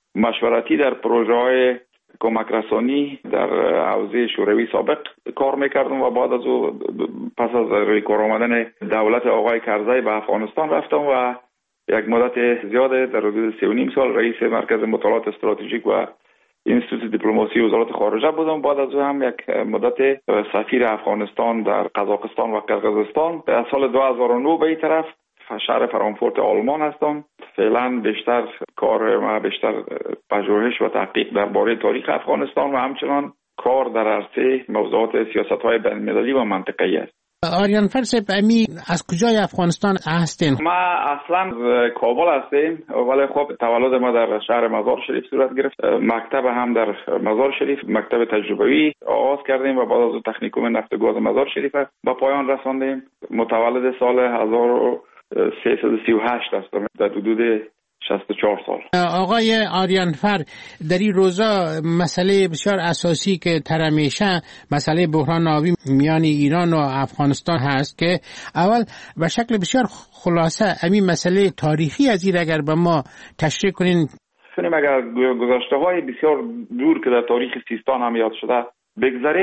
مشورتی در پروژه‌های کمک رسانی در حوزه شوروی سابق کار میکردم و بعد از او پس از ریکار آمدن دولت آقای کرزی به افغانستان رفتم و یک مدت زیاده در حدود سه و نیم سال رئیس مرکز مطالعات استراتژیک و انستیتوت دیپلماسی وزارت خارجه بودم. بعد از او هم یک مدت سفیر افغانستان در قزاقستان و قرقیزستان. از سال دو هزار و نه به این طرف شهر فرانکفورت آلمان هستم. فعلا بیشتر کار ما بیشتر پژوهش و تحقیق درباره تاریخ افغانستان و همچنان کار در عرصه موضوعات سیاست‌های بین‌المللی و منطقه‌ای است.
آریانفر صاحب، امی از کجای افغانستان هستین؟
ما اصلا کابل هستیم ولی خب تولد ما در شهر مزار شریف صورت گرفت. مکتب هم در مزار شریف مکتب تجربوی آغاز کردیم و بعد از اون تکنیکوم نفت و گاز مزار شریف به پایان رساندیم. متولد سال هزار و سیصد و سی و هشت هستم، در حدود شصت و چهار سال.
آقای آریانفر، در این روزا مسئله بسیار اساسی که تر میشه مسئله بحران آبی میان ایران و افغانستان هست که اول به شکل بسیار خلاصه همین مسئله تاریخی از این اگر به ما تشریح کنین.
اگر گذشته های بسیار دور که در تاریخ سیستان هم یاد شده بگذاریم،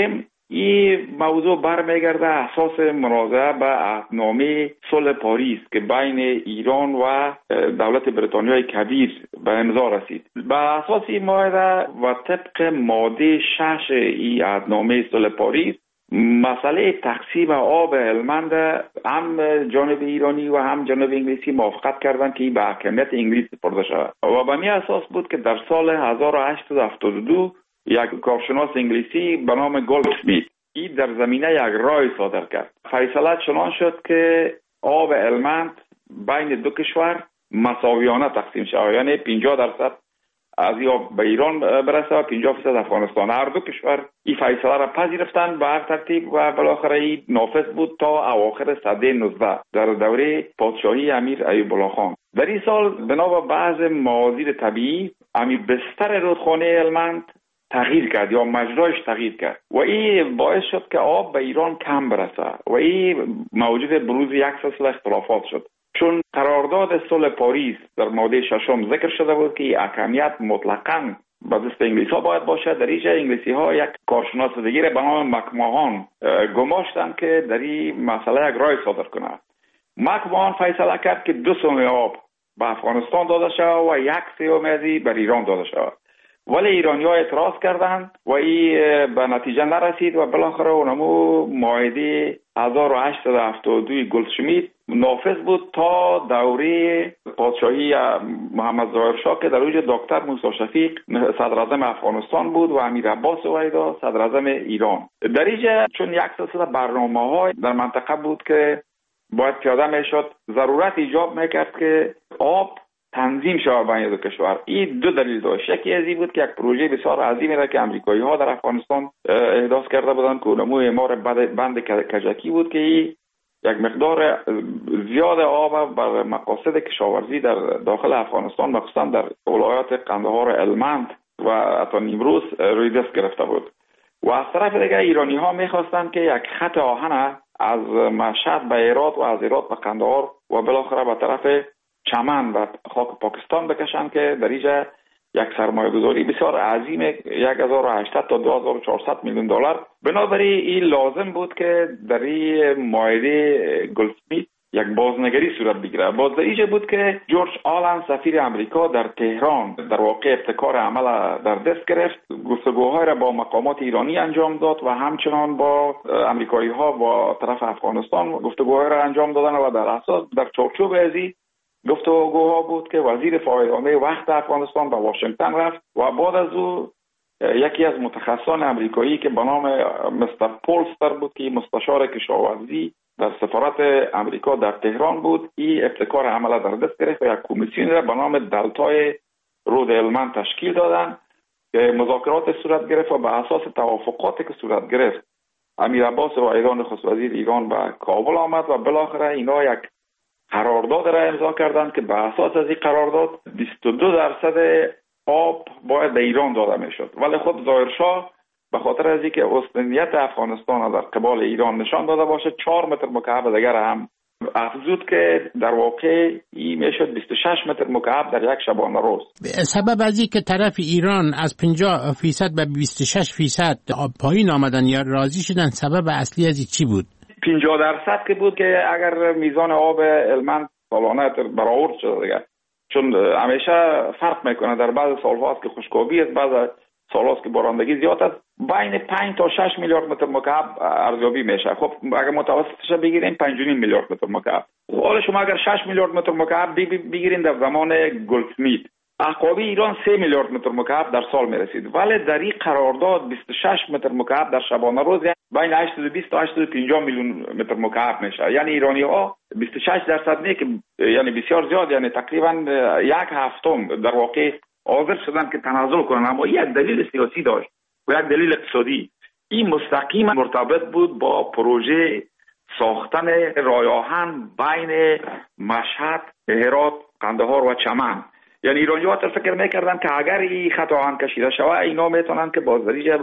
این موضوع برمیگرده اساس منازعه به عهدنامه صلح پاریس که بین ایران و دولت بریتانیای کبیر به امضا رسید. به اساس این معاهده و طبق ماده شش این عهدنامه صلح پاریس، مسئله تقسیم آب هلمند هم جانب ایرانی و هم جانب انگلیسی موافقت کردند که این به حاکمیت انگلیس سپرده شود و به این اساس بود که در سال هزار و هشتصد و هفتاد و دو یک کارشناس انگلیسی به نام گولدسمیت این در زمینه یک رای صادر کرد. فیصله چنان شد که آب هلمند بین دو کشور مساویانه تقسیم شود، یعنی پنجاه درصد از یا به ایران برسه و پنجاه درصد افغانستان. هر دو کشور این فیصله را پذیرفتند به هر ترتیب و بالاخره این نافذ بود تا اواخر سده نوزده در دوره پادشاهی امیر ایوب الله خان. در این سال بنا به بعض موازین طبیعی امیر بستر رودخانه هلمند تغییر کرد یا مجراش تغییر کرد و این باعث شد که آب به ایران کم برسه و این موجب بروز یک سلسله اختلافات شد. چون قرارداد صلح پاریس در ماده ششم ذکر شده بود که حاکمیت مطلقاً به دست انگلیس ها باید باشه، در اینجا انگلیسی ها یک کارشناس دیگه به نام مکماهان گماشتن که در این مسئله یک رای صادر کنه. مکماهان فیصله کرد که دو سوم آب به افغانستان داده شود و یک سوم از این بر ایران داده شود، ولی ایرانی ها اعتراض کردند و این به نتیجه نرسید و بالاخره اونمو معاهده هزار و هشتصد و هفتاد و دو گولدشمیت نافذ بود تا دوره پادشاهی محمد ظاهر شاه که در اوج دکتر موسی شفیق صدر اعظم افغانستان بود و امیر عباس وحیدا صدر اعظم ایران. در اینجا چون یک سلسله برنامه‌های در منطقه بود که باید پیاده میشد، ضرورت ایجاب میکرد که آب تنظیم شود بین دو کشور. این دو دلیل داشت. یکی از این بود که یک پروژه بسیار عظیمی را که امریکایی ها در افغانستان احداث کرده بودند که اونمو اعمار بند کجکی بود که این یک مقدار زیاد آب بر مقاصد کشاورزی در داخل افغانستان مخصوصا در ولایات قندهار، هلمند و حتی نیمروز روی دست گرفته بود. و از طرف دیگر ایرانی ها میخواستند که یک خط آهن از مشهد به هرات و از هرات به قندهار و بالاخره به طرف چمن و خاک پاکستان بکشن که در اینجا یک سرمایه گذاری بسیار عظیم یک هزار و هشتصد تا دو هزار و چهارصد میلیون دلار. بنابراین این لازم بود که در این معاهده گولدسمیت یک بازنگری صورت بگیره. باز در اینجا بود که جورج آلن سفیر امریکا در تهران در واقع ابتکار عمل در دست گرفت، گفتگوهای را با مقامات ایرانی انجام داد و همچنان با امریکایی ها با طرف افغانستان گفتگوهای را انجام دادن و در اساس در چارچوب ازی گفتگوها بود که وزیر فایده‌نامه وقت افغانستان به واشنگتن رفت و بعد از او یکی از متخصصان امریکایی که به نام مستر پولستر بود که مستشار کشاورزی در سفارت امریکا در تهران بود، این ابتکار عمل در دست گرفت و یک کمیسیون را به نام دلتای رود هلمند تشکیل دادن که مذاکرات صورت گرفت و به اساس توافقاتی که صورت گرفت امیر عباس وحیدا نخست وزیر ایران به کابل آمد و بالاخره اینا یک قرارداد را امضا کردند که به اساس از این قرارداد بیست و دو درصد آب باید به ایران داده میشد. ولی خب ظاهرشاه به خاطر از اینکه استنیت افغانستان در قبال ایران نشان داده باشه چهار متر مکعب دیگر هم افزود که در واقع این میشد بیست و شش متر مکعب در یک شبانه روز.
سبب از این که طرف ایران از پنجاه فیصد به بیست و شش فیصد پایین آمدن یا راضی شدن، سبب اصلی از این چی بود؟
پنجاه درصد که بود که اگر میزان آب هلمند سالانه برآورد شده دیگه، چون همیشه فرق میکنه، در بعض سالها است که خشکابی است، بعض سال هاست که بارندگی زیاد است، بین پنج تا شش میلیارد متر مکعب ارزیابی میشه. خب اگر متوسطش بگیریم پنج و نیم میلیارد متر مکعب. حالا شما اگر شش میلیارد متر مکعب بگیرین در زمان گولدسمیت، احقابی ایران سه میلیارد متر مکعب در سال میرسید، ولی در این قرارداد بیست و شش متر مکعب در شبانه روز بین هشتصد و بیست تا هشتصد و پنجاه میلیون متر مکعب میشه. یعنی ایرانی ها بیست و شش درصد نه که یعنی بسیار زیاد، یعنی تقریبا یک هفتم در واقع حاضر شدن که تنازل کنن، اما یک دلیل سیاسی داشت و یک دلیل اقتصادی. این مستقیما مرتبط بود با پروژه ساختن راه آهن بین مشهد، هرات، قندهار و چمن. یعنی ایرانی‌ها فکر می‌کردن که اگر این خط آهن کشیده شود اینا میتونن که بازداری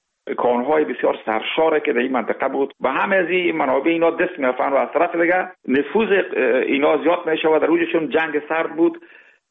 کانهای بسیار سرشاره که در این منطقه بود و همه از این منابع اینا دست می‌یافتن و از طرف دیگه نفوذ اینا زیاد می‌شود. در اوجشون جنگ سرد بود،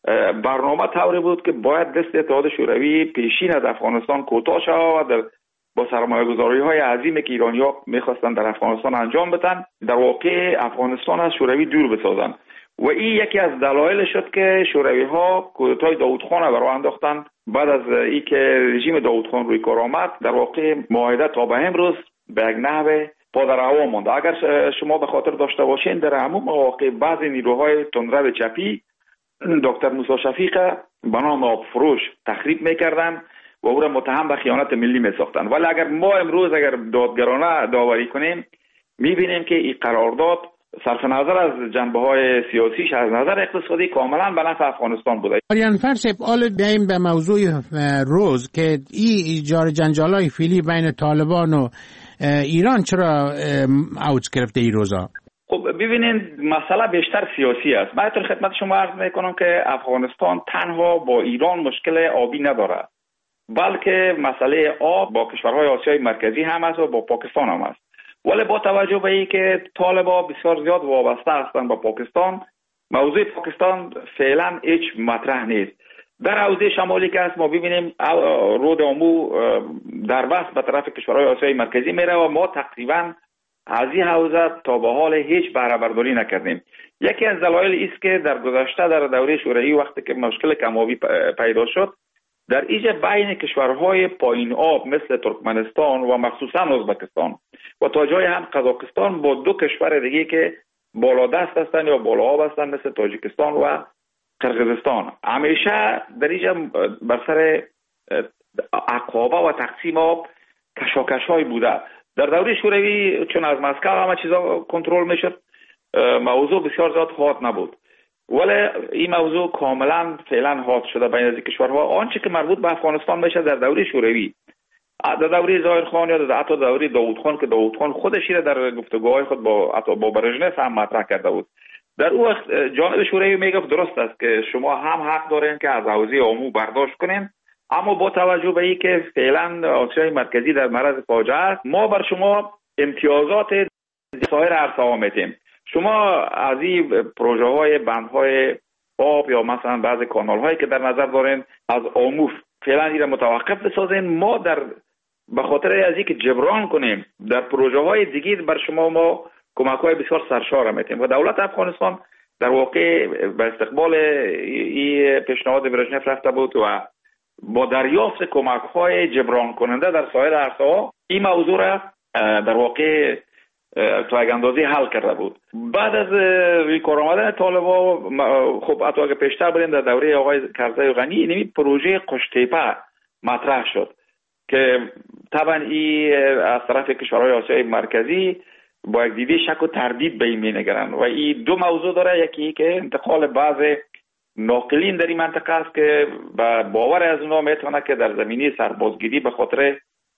برنامه طوری بود که باید دست اتحاد شوروی پیشین از افغانستان کوتاه شود و در با سرمایه گذاری های عظیمی که ایرانی ها میخواستن در افغانستان انجام بدن، در واقع افغانستان از شوروی دور بسازن و این یکی از دلایل شد که شوروی ها کودتای داود خان را راه انداختن. بعد از ای که رژیم داود خان روی کار آمد، در واقع معاهده تا به امروز به یک نحو پادر هوا مانده. اگر شما به خاطر داشته باشین، در همون مواقع بعضی نیروهای تندرو چپی دکتر موسی شفیق به نام آب فروش تخریب میکردن و او را متهم به خیانت ملی میساختن. ولی اگر ما امروز اگر دادگرانه داوری کنیم، میبینیم که این قرارداد صرف نظر از جنبه های سیاسیش، از نظر اقتصادی کاملا به نفع افغانستان بوده.
آریان فرسب، حالا بیاییم به موضوع روز که این ایجار جنجالای فعلی بین طالبان و ایران چرا اوج گرفته این روزا؟
خب ببینید، مسئله بیشتر سیاسی است. من در خدمت شما عرض میکنم که افغانستان تنها با ایران مشکل آبی نداره، بلکه مسئله آب با کشورهای آسیای مرکزی هم است و با پاکستان هم است. ولی با توجه به این که طالبا بسیار زیاد وابسته هستند با پاکستان، موضوع پاکستان فعلا هیچ مطرح نیست. در حوزه شمالی که است، ما ببینیم رود آمو در وسط به طرف کشورهای آسیای مرکزی میره و ما تقریبا از این حوزه تا به حال هیچ بهره برداری نکردیم. یکی از دلایل است که در گذشته در دوره شوروی وقتی که مشکل کم‌آبی پیدا شد، در ایجا بین کشورهای پایین آب مثل ترکمنستان و مخصوصا ازبکستان و تا جای هم قزاقستان با دو کشور دیگه که بالا دست هستند یا بالا آب هستند مثل تاجیکستان و قرقیزستان، همیشه در ایجا بر سر عقابه و تقسیم آب کشاکش های بوده. در دوره شوروی چون از مسکو همه چیزا کنترل میشد، موضوع بسیار زیاد حاد نبود، ولی این موضوع کاملا فعلا حاد شده بین از کشورها. آنچه که مربوط به افغانستان میشه در دوره شوروی، در دوره ظاهر خان یا در حتی دوره داود خان که داود خان خودش در گفتگوهای خود با با برژنف هم مطرح کرده بود، در اون وقت جانب شوروی میگفت درست است که شما هم حق دارین که از حوزه آمو برداشت کنین، اما با توجه به این که فعلا آسیای مرکزی در معرض فاجعه است، ما بر شما امتیازات سایر عرصه‌ها میدیم. شما از این پروژه های بندهای آب یا مثلا بعضی کانال هایی که در نظر دارین از آمو فعلا این متوقف بسازین، ما در به خاطر از اینکه جبران کنیم در پروژه های دیگه بر شما ما کمک های بسیار سرشار میتیم و دولت افغانستان در واقع به استقبال این پیشنهاد برژنف رفته بود و با دریافت کمک های جبران کننده در سایر عرصه ها این موضوع را در واقع تا یک اندازه حل کرده بود. بعد از روی کار آمدن طالبا، خب حتی اگه پیشتر بریم در دوره آقای کرزی غنی، اینمی پروژه قشتیپه مطرح شد که طبعا این از طرف کشورهای آسیای مرکزی با یک دیده شک و تردید به این می‌نگرند و این دو موضوع داره. یکی که انتقال بعض ناقلین در این منطقه است که با باور از اونها میتونه که در زمینه سربازگیری به خاطر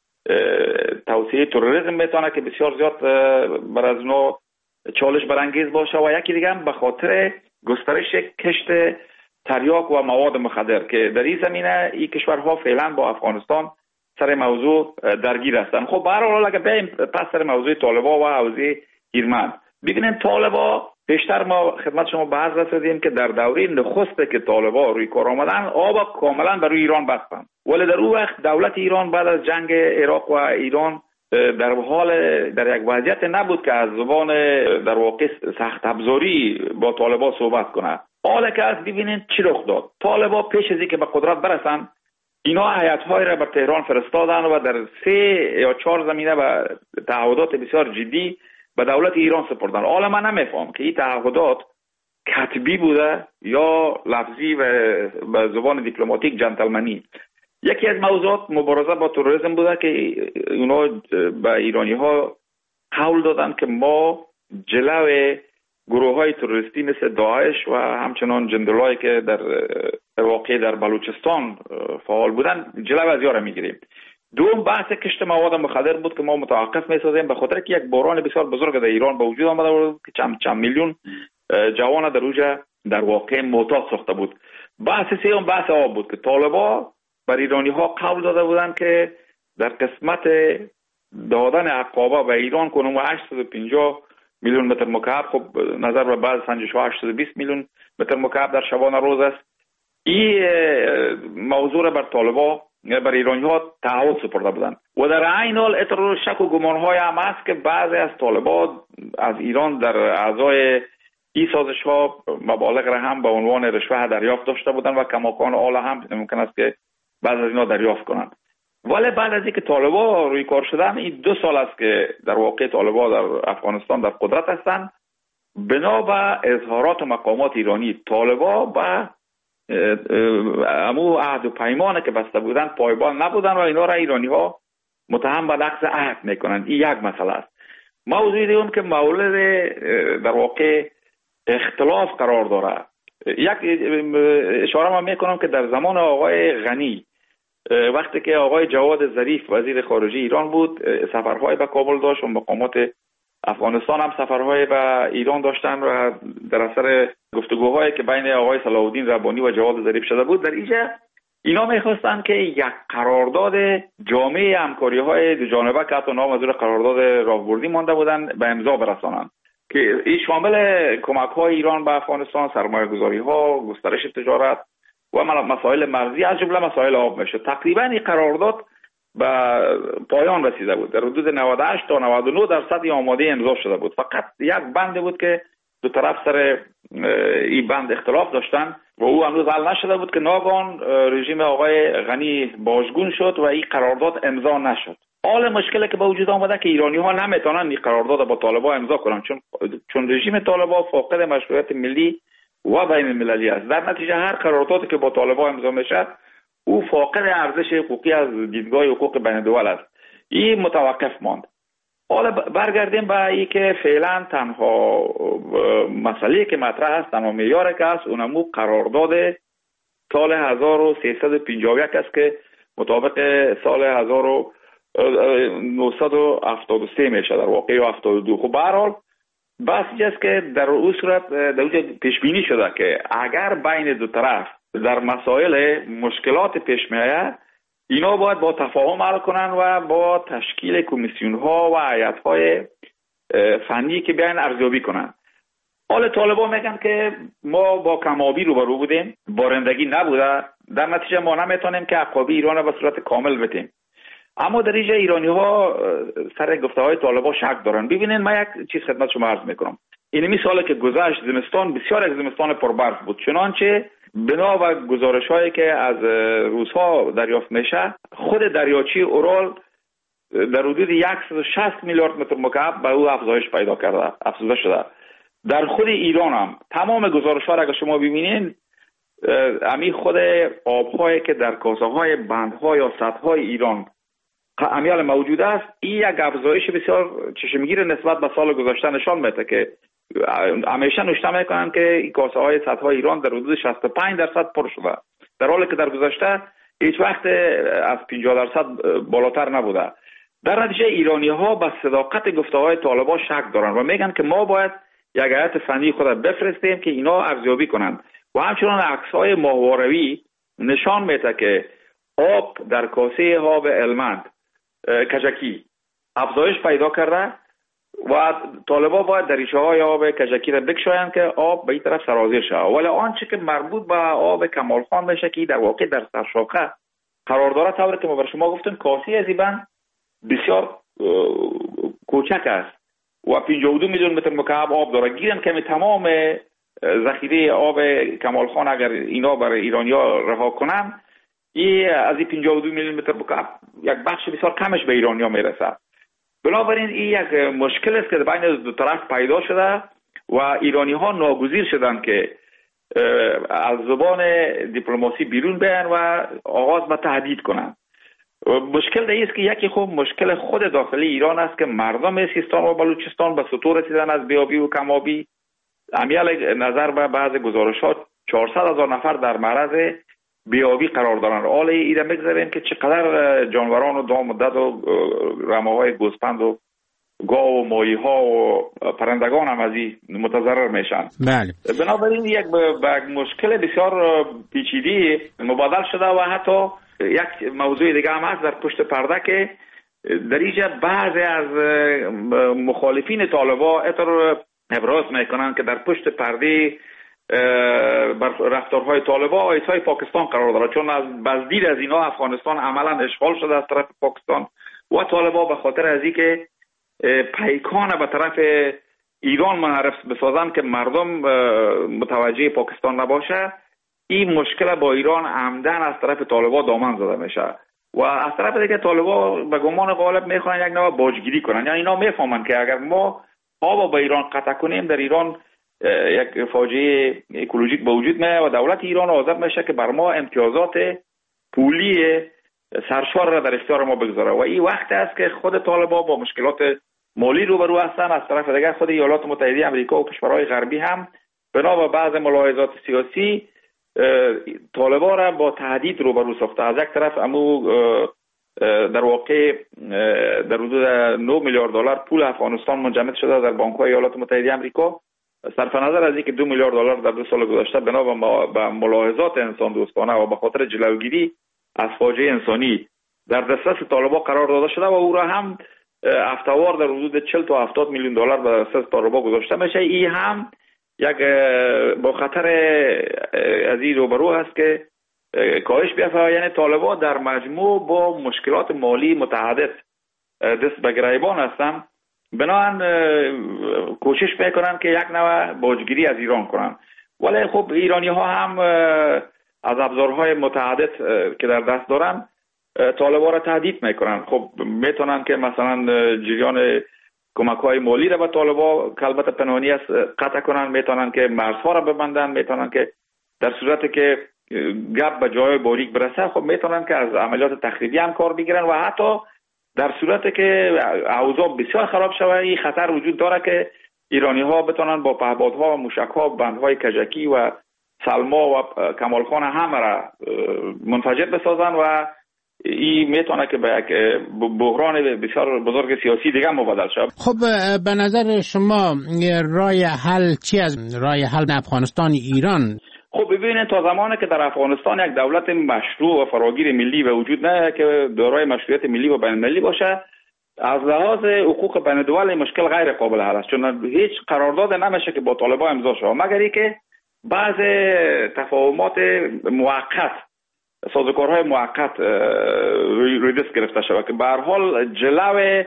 توسعه تروریسم میتونه که بسیار زیاد بر از اونها چالش برانگیز باشه و یکی دیگه هم به خاطر گسترش کشت تریاک و مواد مخدر که در این زمینه این کشورها فعلا با افغانستان سر موضوع درگیر هستن. خب به هر حال اگه بریم پس سر موضوع طالبا و حوزه هیرمند، ببینیم طالبا پیشتر ما خدمت شما بحث رسیدیم که در دوره نخست که طالبا روی کار آمدن آب کاملا بر روی ایران بستن، ولی در اون وقت دولت ایران بعد از جنگ عراق و ایران در حال در یک وضعیت نبود که از زبان در واقع سخت ابزاری با طالبا صحبت کنه. حالا که از ببینید چی رخ داد، طالبا پیش از اینکه به قدرت برسن اینا هیئت‌های را بر تهران فرستادن و در سه یا چهار زمینه به تعهدات بسیار جدی به دولت ایران سپردن. حالا من نمیفهم که این تعهدات کتبی بوده یا لفظی و به زبان دیپلماتیک جنتلمنی. یکی از موضوعات مبارزه با تروریسم بوده که اونا به ایرانی ها قول دادن که ما جلوی گروه های تروریستی مثل داعش و همچنان جندلایی که در واقع در بلوچستان فعال بودن جلوی از یارا میگیریم. دوم بحث کشت مواد مخدر بود که ما متوقف میسازیم به خاطر که یک بحران بسیار بزرگ در ایران به وجود آمده بود که چند چند میلیون جوان در اوجه در واقع معتاد ساخته بود. بحث سوم بحث آب بود که طالبا بر ایرانی ها قول داده بودند که در قسمت دادن عقابه به ایران کنم و هشتصد و پنجاه میلیون متر مکعب، خب نظر به بعض سنجش ها هشتصد و بیست میلیون متر مکعب در شبانه روز است. این موضوع را بر طالبا برای ایرانی ها تعهد سپرده بودند و در عین حال اطلاع شک و گمان های هم هست که بعضی از طالبان از ایران در اعضای این سازش ها مبالغ را هم به عنوان رشوه دریافت داشته بودند و کماکان آلا هم ممکن است که بعض از اینا دریافت کنند. ولی بعد از اینکه طالبان روی کار شدن، این دو سال است که در واقع طالبان در افغانستان در قدرت هستند، بنا به اظهارات مقامات ایرانی طالبان به امو عهد و پیمانه که بسته بودن پایبان نبودن و اینا را ایرانی ها متهم به نقض عهد میکنند. این یک مسئله است. موضوع دیگه که مورد در واقع اختلاف قرار داره، یک اشاره من میکنم که در زمان آقای غنی وقتی که آقای جواد ظریف وزیر خارجه ایران بود سفرهای به کابل داشت و مقامات افغانستان هم سفرهای به ایران داشتن و در اثر گفتگوهایی که بین آقای صلاح الدین ربانی و جواد ظریف شده بود، در اینجا اینا میخواستن که یک قرارداد جامعه همکاری های دو جانبه که حتی نام از اون قرارداد راهبردی مانده بودن به امضا برسانند که این شامل کمک های ایران به افغانستان، سرمایه گذاری ها، گسترش تجارت و مسائل مرزی از جمله مسائل آب میشه. تقریبا این قرارداد به پایان رسیده بود. در حدود نود و هشت تا نود و نه درصد آماده امضا شده بود. فقط یک بند بود که دو طرف سر این بند اختلاف داشتن و او هنوز حل نشده بود که ناگهان رژیم آقای غنی باجگون شد و این قرارداد امضا نشد. حال مشکلی که به وجود آمده که ایرانی ها نمیتونن این قرارداد با طالبان امضا کنن چون چون رژیم طالبان فاقد مشروعیت ملی و بین المللی است. در نتیجه هر قراردادی که با طالبان امضا میشه او فاقد ارزش حقوقی از دیدگاه حقوق بین الدول است. این متوقف ماند. حالا برگردیم به این که فعلا تنها مسئله که مطرح است، تنها معیاری که است اونمو قرارداد سال هزار و سیصد و پنجاه و یک است که مطابق سال هزار و نهصد و هفتاد و سه میشه در واقع و هفتاد و دو. خب به هر حال بس است که در اون صورت در اونجا پیش بینی شده که اگر بین دو طرف در مسائل مشکلات پیش میآید اینا باید با تفاهم حل کنن و با تشکیل کمیسیون ها و هیئت های فنی که بیان ارزیابی کنن. حال طالبان میگن که ما با کمابی روبرو بودیم، بارندگی نبوده، در نتیجه ما نمیتونیم که عقابی ایران به صورت کامل بتیم. اما در اینجا ایرانی ها سر گفته های طالبان شک دارن. ببینین من یک چیز خدمت شما عرض میکنم. اینمی سالی که گذشت زمستان بسیار یک زمستان پربرف بود، چنانچه بنا به گزارش هایی که از روزها دریافت میشه خود دریاچه اورال در حدود صد و شصت میلیارد متر مکعب به او افزایش پیدا کرده، افزوده شده. در خود ایران هم تمام گزارش ها را اگر شما ببینین امی خود آبهایی که در کاسه های بندها یا سدهای ایران امیال موجود است، این یک افزایش بسیار چشمگیر نسبت به سال گذشته نشان میده که همیشه نوشته میکنن که کاسه های سدهای ایران در حدود شصت و پنج درصد پر شده، در حالی که در گذشته هیچ وقت از پنجاه درصد بالاتر نبوده. در نتیجه ایرانی ها به صداقت گفته های طالبان شک دارن و میگن که ما باید یک هیئت فنی خود بفرستیم که اینا ارزیابی کنند و همچنان عکس های ماهواروی نشان میده که آب در کاسه آب المند کجکی افزایش پیدا کرده و طالبان باید دریچه های آب کجکی را بکشایند که آب به این طرف سرازیر شود. ولی آنچه که مربوط به آب کمال خان میشه که در واقع در سرشاخه قرار داره، طوری که ما بر شما گفتیم کاسه از این بند بسیار کوچک است و پنجاه و دو میلیون متر مکعب آب داره. گیرن که تمام ذخیره آب کمال خان اگر اینا برای ایرانیا رها کنن، این از این پنجاه و دو میلیون متر مکعب یک بخش بسیار کمش به ایرانیا میرسه. بنابراین این یک مشکل است که بین دو طرف پیدا شده و ایرانی ها ناگزیر شدن که از زبان دیپلماسی بیرون بیان و آغاز به تهدید کنند. مشکل دیگه است که یکی خوب مشکل خود داخلی ایران است که مردم سیستان و بلوچستان به سطور رسیدن از بیابی و کمابی. امیال نظر به بعض گزارش ها چهارصد هزار نفر در معرض بیابی قرار دارن. حالا ایده میگذاریم که چقدر جانوران و دام و دد و رماهای گوسفند و گاو و ماهی ها و پرندگان هم از این متضرر میشن.
بله.
بنابراین یک به مشکل بسیار پیچیده مبادل شده و حتی یک موضوع دیگه هم هست در پشت پرده که در اینجا بعضی از مخالفین طالبان اطلاع ابراز میکنن که در پشت پرده بر رفتارهای طالبان آیسای پاکستان قرار داره، چون از بازدید از اینا افغانستان عملا اشغال شده از طرف پاکستان و طالبان به خاطر از اینکه پیکان به طرف ایران منحرف بسازن که مردم متوجه پاکستان نباشه، این مشکل با ایران عمدن از طرف طالبان دامن زده میشه و از طرف دیگه طالبان به گمان غالب میخوان یک نوع باجگیری کنن. یعنی اینا میفهمن که اگر ما آب به ایران قطع کنیم در ایران یک فاجعه اکولوژیک به وجود میاد و دولت ایران آزاد میشه که بر ما امتیازات پولی سرشار را در اختیار ما بگذاره و این وقت است که خود طالبان با مشکلات مالی روبرو هستن. از طرف دیگر خود ایالات متحده آمریکا و کشورهای غربی هم بنا به بعض ملاحظات سیاسی طالبان را با تهدید روبرو ساخته. از یک طرف امو در واقع در حدود نه میلیارد دلار پول افغانستان منجمد شده در بانک‌های ایالات متحده آمریکا، صرف نظر از اینکه دو میلیارد دلار در دو سال گذشته بنا به ملاحظات انسان دوستانه و به خاطر جلوگیری از فاجعه انسانی در دسترس طالبان قرار داده شده و او را هم افتوار در حدود چهل تا هفتاد میلیون دلار در دسترس طالبان گذاشته میشه. این هم یک با خطر از این روبرو هست که کاهش بیافته. یعنی طالبان در مجموع با مشکلات مالی متعدد دست به گریبان هستن، بنابراین کوشش میکنن که یک نوع باجگیری از ایران کنن. ولی خب ایرانی ها هم از ابزارهای متعدد که در دست دارن طالبان را تهدید میکنن. خب میتونن که مثلا جریان کمک های مالی را به طالبان که البته پنهانی است قطع کنن، میتونن که مرزها را ببندن، میتونن که در صورتی که گپ به جای باریک برسه خب میتونن که از عملیات تخریبی هم کار بگیرن و حتی در صورتی که اوضاع بسیار خراب شوه این خطر وجود داره که ایرانی ها بتونن با پهپادها و موشک ها بندهای کجکی و سلما و کمالخان همه را منفجر بسازن و این میتونه که به یک بحران بسیار بزرگ سیاسی دیگه مبادل شد.
خب به نظر شما راه حل چی از راه حل افغانستان ایران؟
خب ببینید تا زمانی که در افغانستان یک دولت مشروع و فراگیر ملی به وجود نه که دارای مشروعیت ملی و بین المللی باشه، از لحاظ حقوق بین الدول مشکل غیر قابل حل است، چون هیچ قرارداد نمیشه که با طالبان امضا شه مگر اینکه بعض تفاهمات موقت سازوکارهای موقت روی دست گرفته شود که به هر حال جلو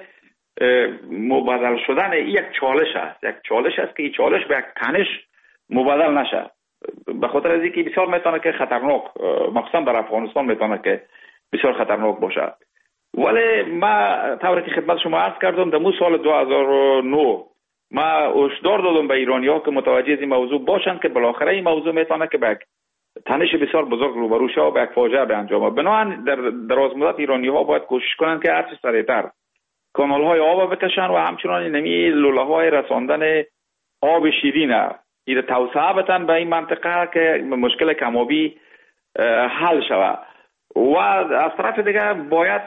مبادل شدن این یک چالش است، یک چالش است که این چالش به یک تنش مبادل نشه، به خاطر از اینکه بسیار میتونه که خطرناک مخصوصا در افغانستان میتونه که بسیار خطرناک باشه. ولی ما طوری که خدمت شما عرض کردم در مو سال دو هزار و نه ما هشدار دادم به ایرانی ها که متوجه از این موضوع باشن که بالاخره این موضوع میتونه که به تنش بسیار بزرگ روبرو شه و به یک فاجعه به انجام. بنابراین در دراز مدت ایرانی ها باید کوشش کنن که هر چه سریعتر کانال های آب بکشن و همچنان نمی لوله های رساندن آب شیرین این توسعه بدن به این منطقه که مشکل کمابی حل شود و از طرف دیگه باید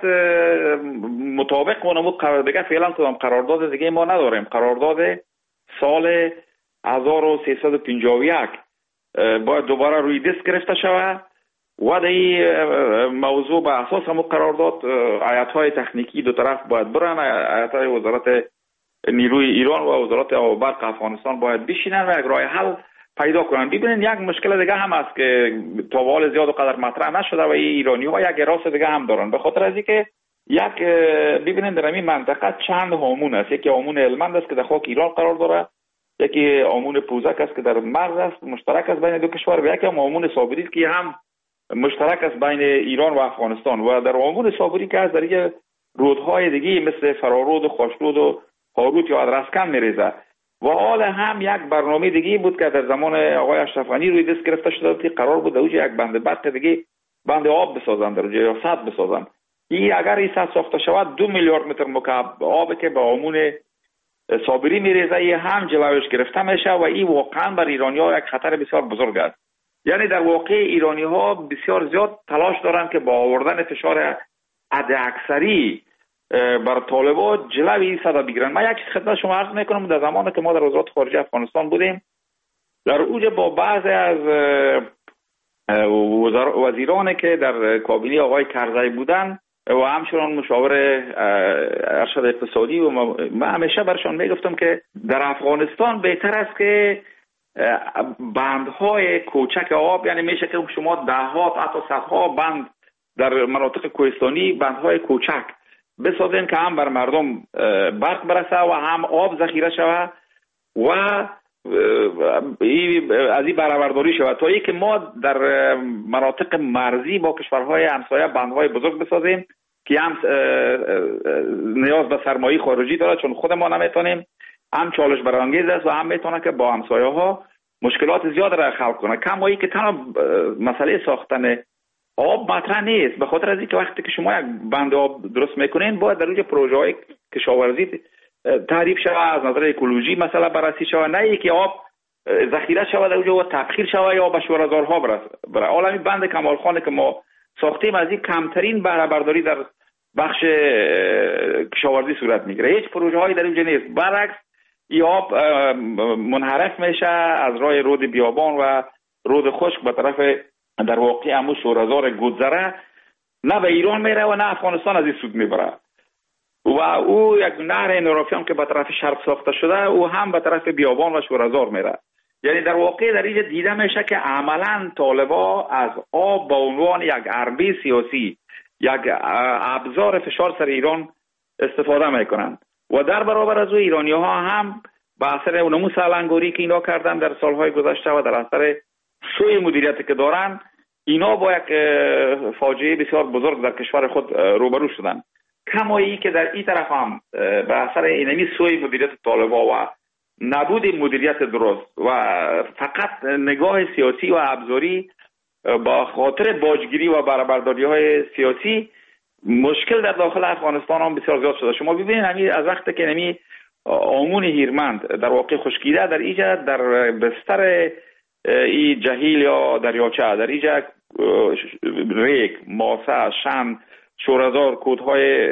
مطابق کنم قرار دیگه فعلا کدام قرارداد دیگه ما نداریم. قرارداد سال هزار و سیصد و پنجاه و یک باید دوباره روی دست گرفته شود و در این موضوع به اساس همون قرارداد هیئت‌های تکنیکی دو طرف باید برن، هیئت‌های وزارت نیروی ایران و وزارت آب و برق افغانستان باید بشینن و یک راه حل پیدا کنن. ببینید یک مشکل دیگه هم است که تا به حال زیاد و قدر مطرح نشده و ایرانی ها یک راست دیگه هم دارن، به خاطر از اینکه یک ببینید در این منطقه چند هامون است، یکی هامون هلمند است که در خاک ایران قرار داره، یکی هامون پوزک است که در مرز است مشترک است بین دو کشور و یکی هم هامون صابری است که هم مشترک است بین ایران و افغانستان و در هامون صابری که از در رودهای دیگه مثل فرارود و خوشرود و هاروت یا ادرسکن میریزه و حال هم یک برنامه دیگه بود که در زمان آقای اشرف غنی روی دست گرفته شده بود که قرار بود اوج یک بند برق دیگه بند آب بسازن در یا سد بسازن. این اگر این سد ساخته شود دو میلیارد متر مکعب آب که به هامون صابری میریزه ای هم جلوش گرفته میشه و این واقعا بر ایرانی‌ها یک خطر بسیار بزرگ است. یعنی در واقع ایرانی‌ها بسیار زیاد تلاش دارن که با آوردن فشار حداکثری بر طالبان جلوی این صدا بگیرن. من یک چیز خدمت شما عرض میکنم، در زمانی که ما در وزارت خارجه افغانستان بودیم در اوج با بعضی از وزیرانی که در کابینه آقای کرزی بودن و همچنان مشاور ارشد اقتصادی و من همیشه برشان میگفتم که در افغانستان بهتر است که بندهای کوچک آب، یعنی میشه که شما دهات حتی صدها بند در مناطق کوهستانی بندهای کوچک بسازین که هم بر مردم برق برسه و هم آب ذخیره شوه و از این برآورداری شود، تا اینکه ما در مناطق مرزی با کشورهای همسایه بندهای بزرگ بسازیم که هم نیاز به سرمایه خارجی داره چون خود ما نمیتونیم، هم چالش برانگیز است و هم میتونه که با همسایه ها مشکلات زیاد را خلق کنه. کما ای که تنها مسئله ساختن آب مطرح نیست، به خاطر از اینکه وقتی که شما یک بند آب درست میکنین باید در اونجا پروژه های کشاورزی تعریف شود، از نظر اکولوژی مثلا بررسی شود، نه اینکه آب ذخیره شود در اونجا و تبخیر شود یا به شوره‌زارها برسه. عالمی بند کمال خانه که ما ساختیم از این کمترین بهره برداری در بخش کشاورزی صورت میگیره، هیچ پروژه هایی در اونجا نیست. برعکس این آب منحرف میشه از راه رود بیابان و رود خشک به طرف در واقع همون شوره‌زار گودزره، نه به ایران میره و نه افغانستان از این سود میبره. و او یک نهر نورافیان که به طرف شرق ساخته شده او هم به طرف بیابان و شوره‌زار میره. یعنی در واقع در اینجا دیده میشه که عملا طالبا از آب به عنوان یک حربه سیاسی، یک ابزار فشار سر ایران استفاده میکنند و در برابر از او ایرانی ها هم به اثر نموس علنگاری که اینا کردن در سالهای گذشته و در اثر سوء مدیریتی که دارن، اینا با یک فاجعه بسیار بزرگ در کشور خود روبرو شدن. کمایی که در این طرف هم به اثر اینمی سوء مدیریت طالبا و نبود مدیریت درست و فقط نگاه سیاسی و ابزاری با خاطر باجگیری و برآورداری های سیاسی، مشکل در داخل افغانستان هم بسیار زیاد شده. شما ببینید همین از وقتی که نمی آمون هیرمند در واقع خشکیده در اینجا در بستر ای جهیل یا دریاچه، در اینجا ریگ، ماسه، شن، شوره‌زار، کودهای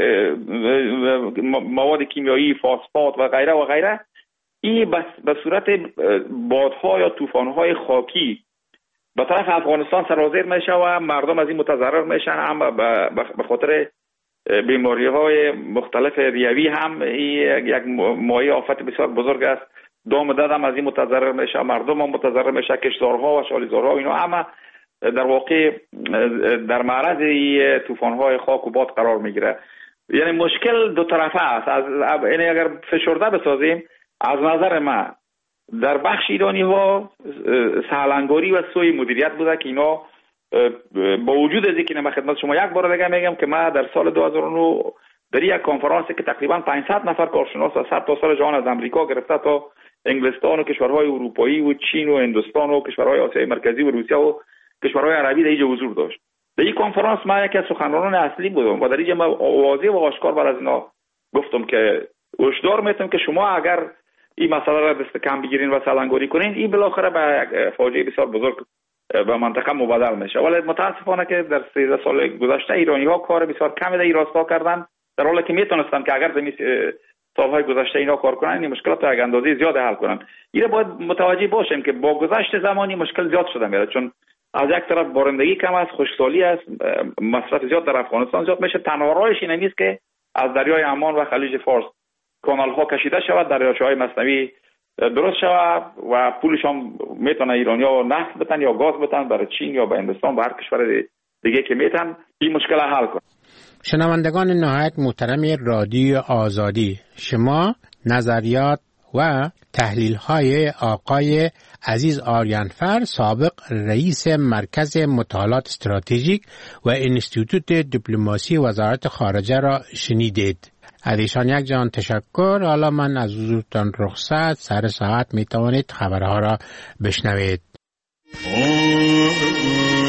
مواد کیمیایی، فاسفات و غیره و غیره، این به صورت بادها یا طوفان‌های خاکی به طرف افغانستان سرازیر میشه و مردم از این متضرر میشن. هم به خاطر بیماری های مختلف ریوی هم یک مایه آفت بسیار بزرگ است. دام داد هم از این متضرر میشه، مردم هم متضرر میشه، کشتزارها و شالیزارها اینا همه در واقع در معرض طوفان های خاک و باد قرار میگیره. یعنی مشکل دو طرفه است. از یعنی اگر فشرده بسازیم، از نظر من در بخش ایرانی ها سهلنگاری و سوء مدیریت بوده که اینا با وجود از اینکه من خدمت شما یک بار دیگه میگم که من در سال دو هزار و نه در یک کنفرانسی که تقریبا پانصد نفر کارشناس از صد تا سال جهان از امریکا گرفته تا انگلستان و کشورهای اروپایی و چین و هندوستان و کشورهای آسیای مرکزی و روسیه و کشورهای عربی در اینجا حضور داشت. در این کنفرانس من یکی از سخنرانان اصلی بودم و در اینجا من واضح و آشکار بر از اینا گفتم که هشدار میتونم که شما اگر این مسئله را دست کم بگیرین و سهلنگاری کنین، این بالاخره به یک فاجعه بسیار بزرگ به منطقه مبادل میشه. ولی متاسفانه که در سیزده سال گذشته ایرانی ها کار بسیار کمی در این راستا کردن، در حالی که میتونستن که اگر در سالهای گذشته اینا کار کنن این مشکلات را یک اندازه زیاد حل کنن. این باید متوجه باشیم که با گذشت زمانی مشکل زیاد شده میره، چون از یک طرف بارندگی کم است، خشکسالی است، مصرف زیاد در افغانستان زیاد میشه. تنها راهش این نیست که از دریای عمان و خلیج فارس کانال ها کشیده شود، دریاچه های مثنوی درست شود و پولش هم میتونه ایرانی ها نفت بتن یا گاز بتن برای چین یا به هندوستان و هر کشور دیگه که میتن این مشکل حل کن.
شنوندگان نهایت محترم رادیو آزادی، شما نظریات و تحلیل های آقای عزیز آریانفر، سابق رئیس مرکز مطالعات استراتژیک و انستیتوت دیپلماسی وزارت خارجه را شنیدید. از ایشان یک جان تشکر. حالا من از حضورتان رخصت، سر ساعت می توانید خبرها را بشنوید.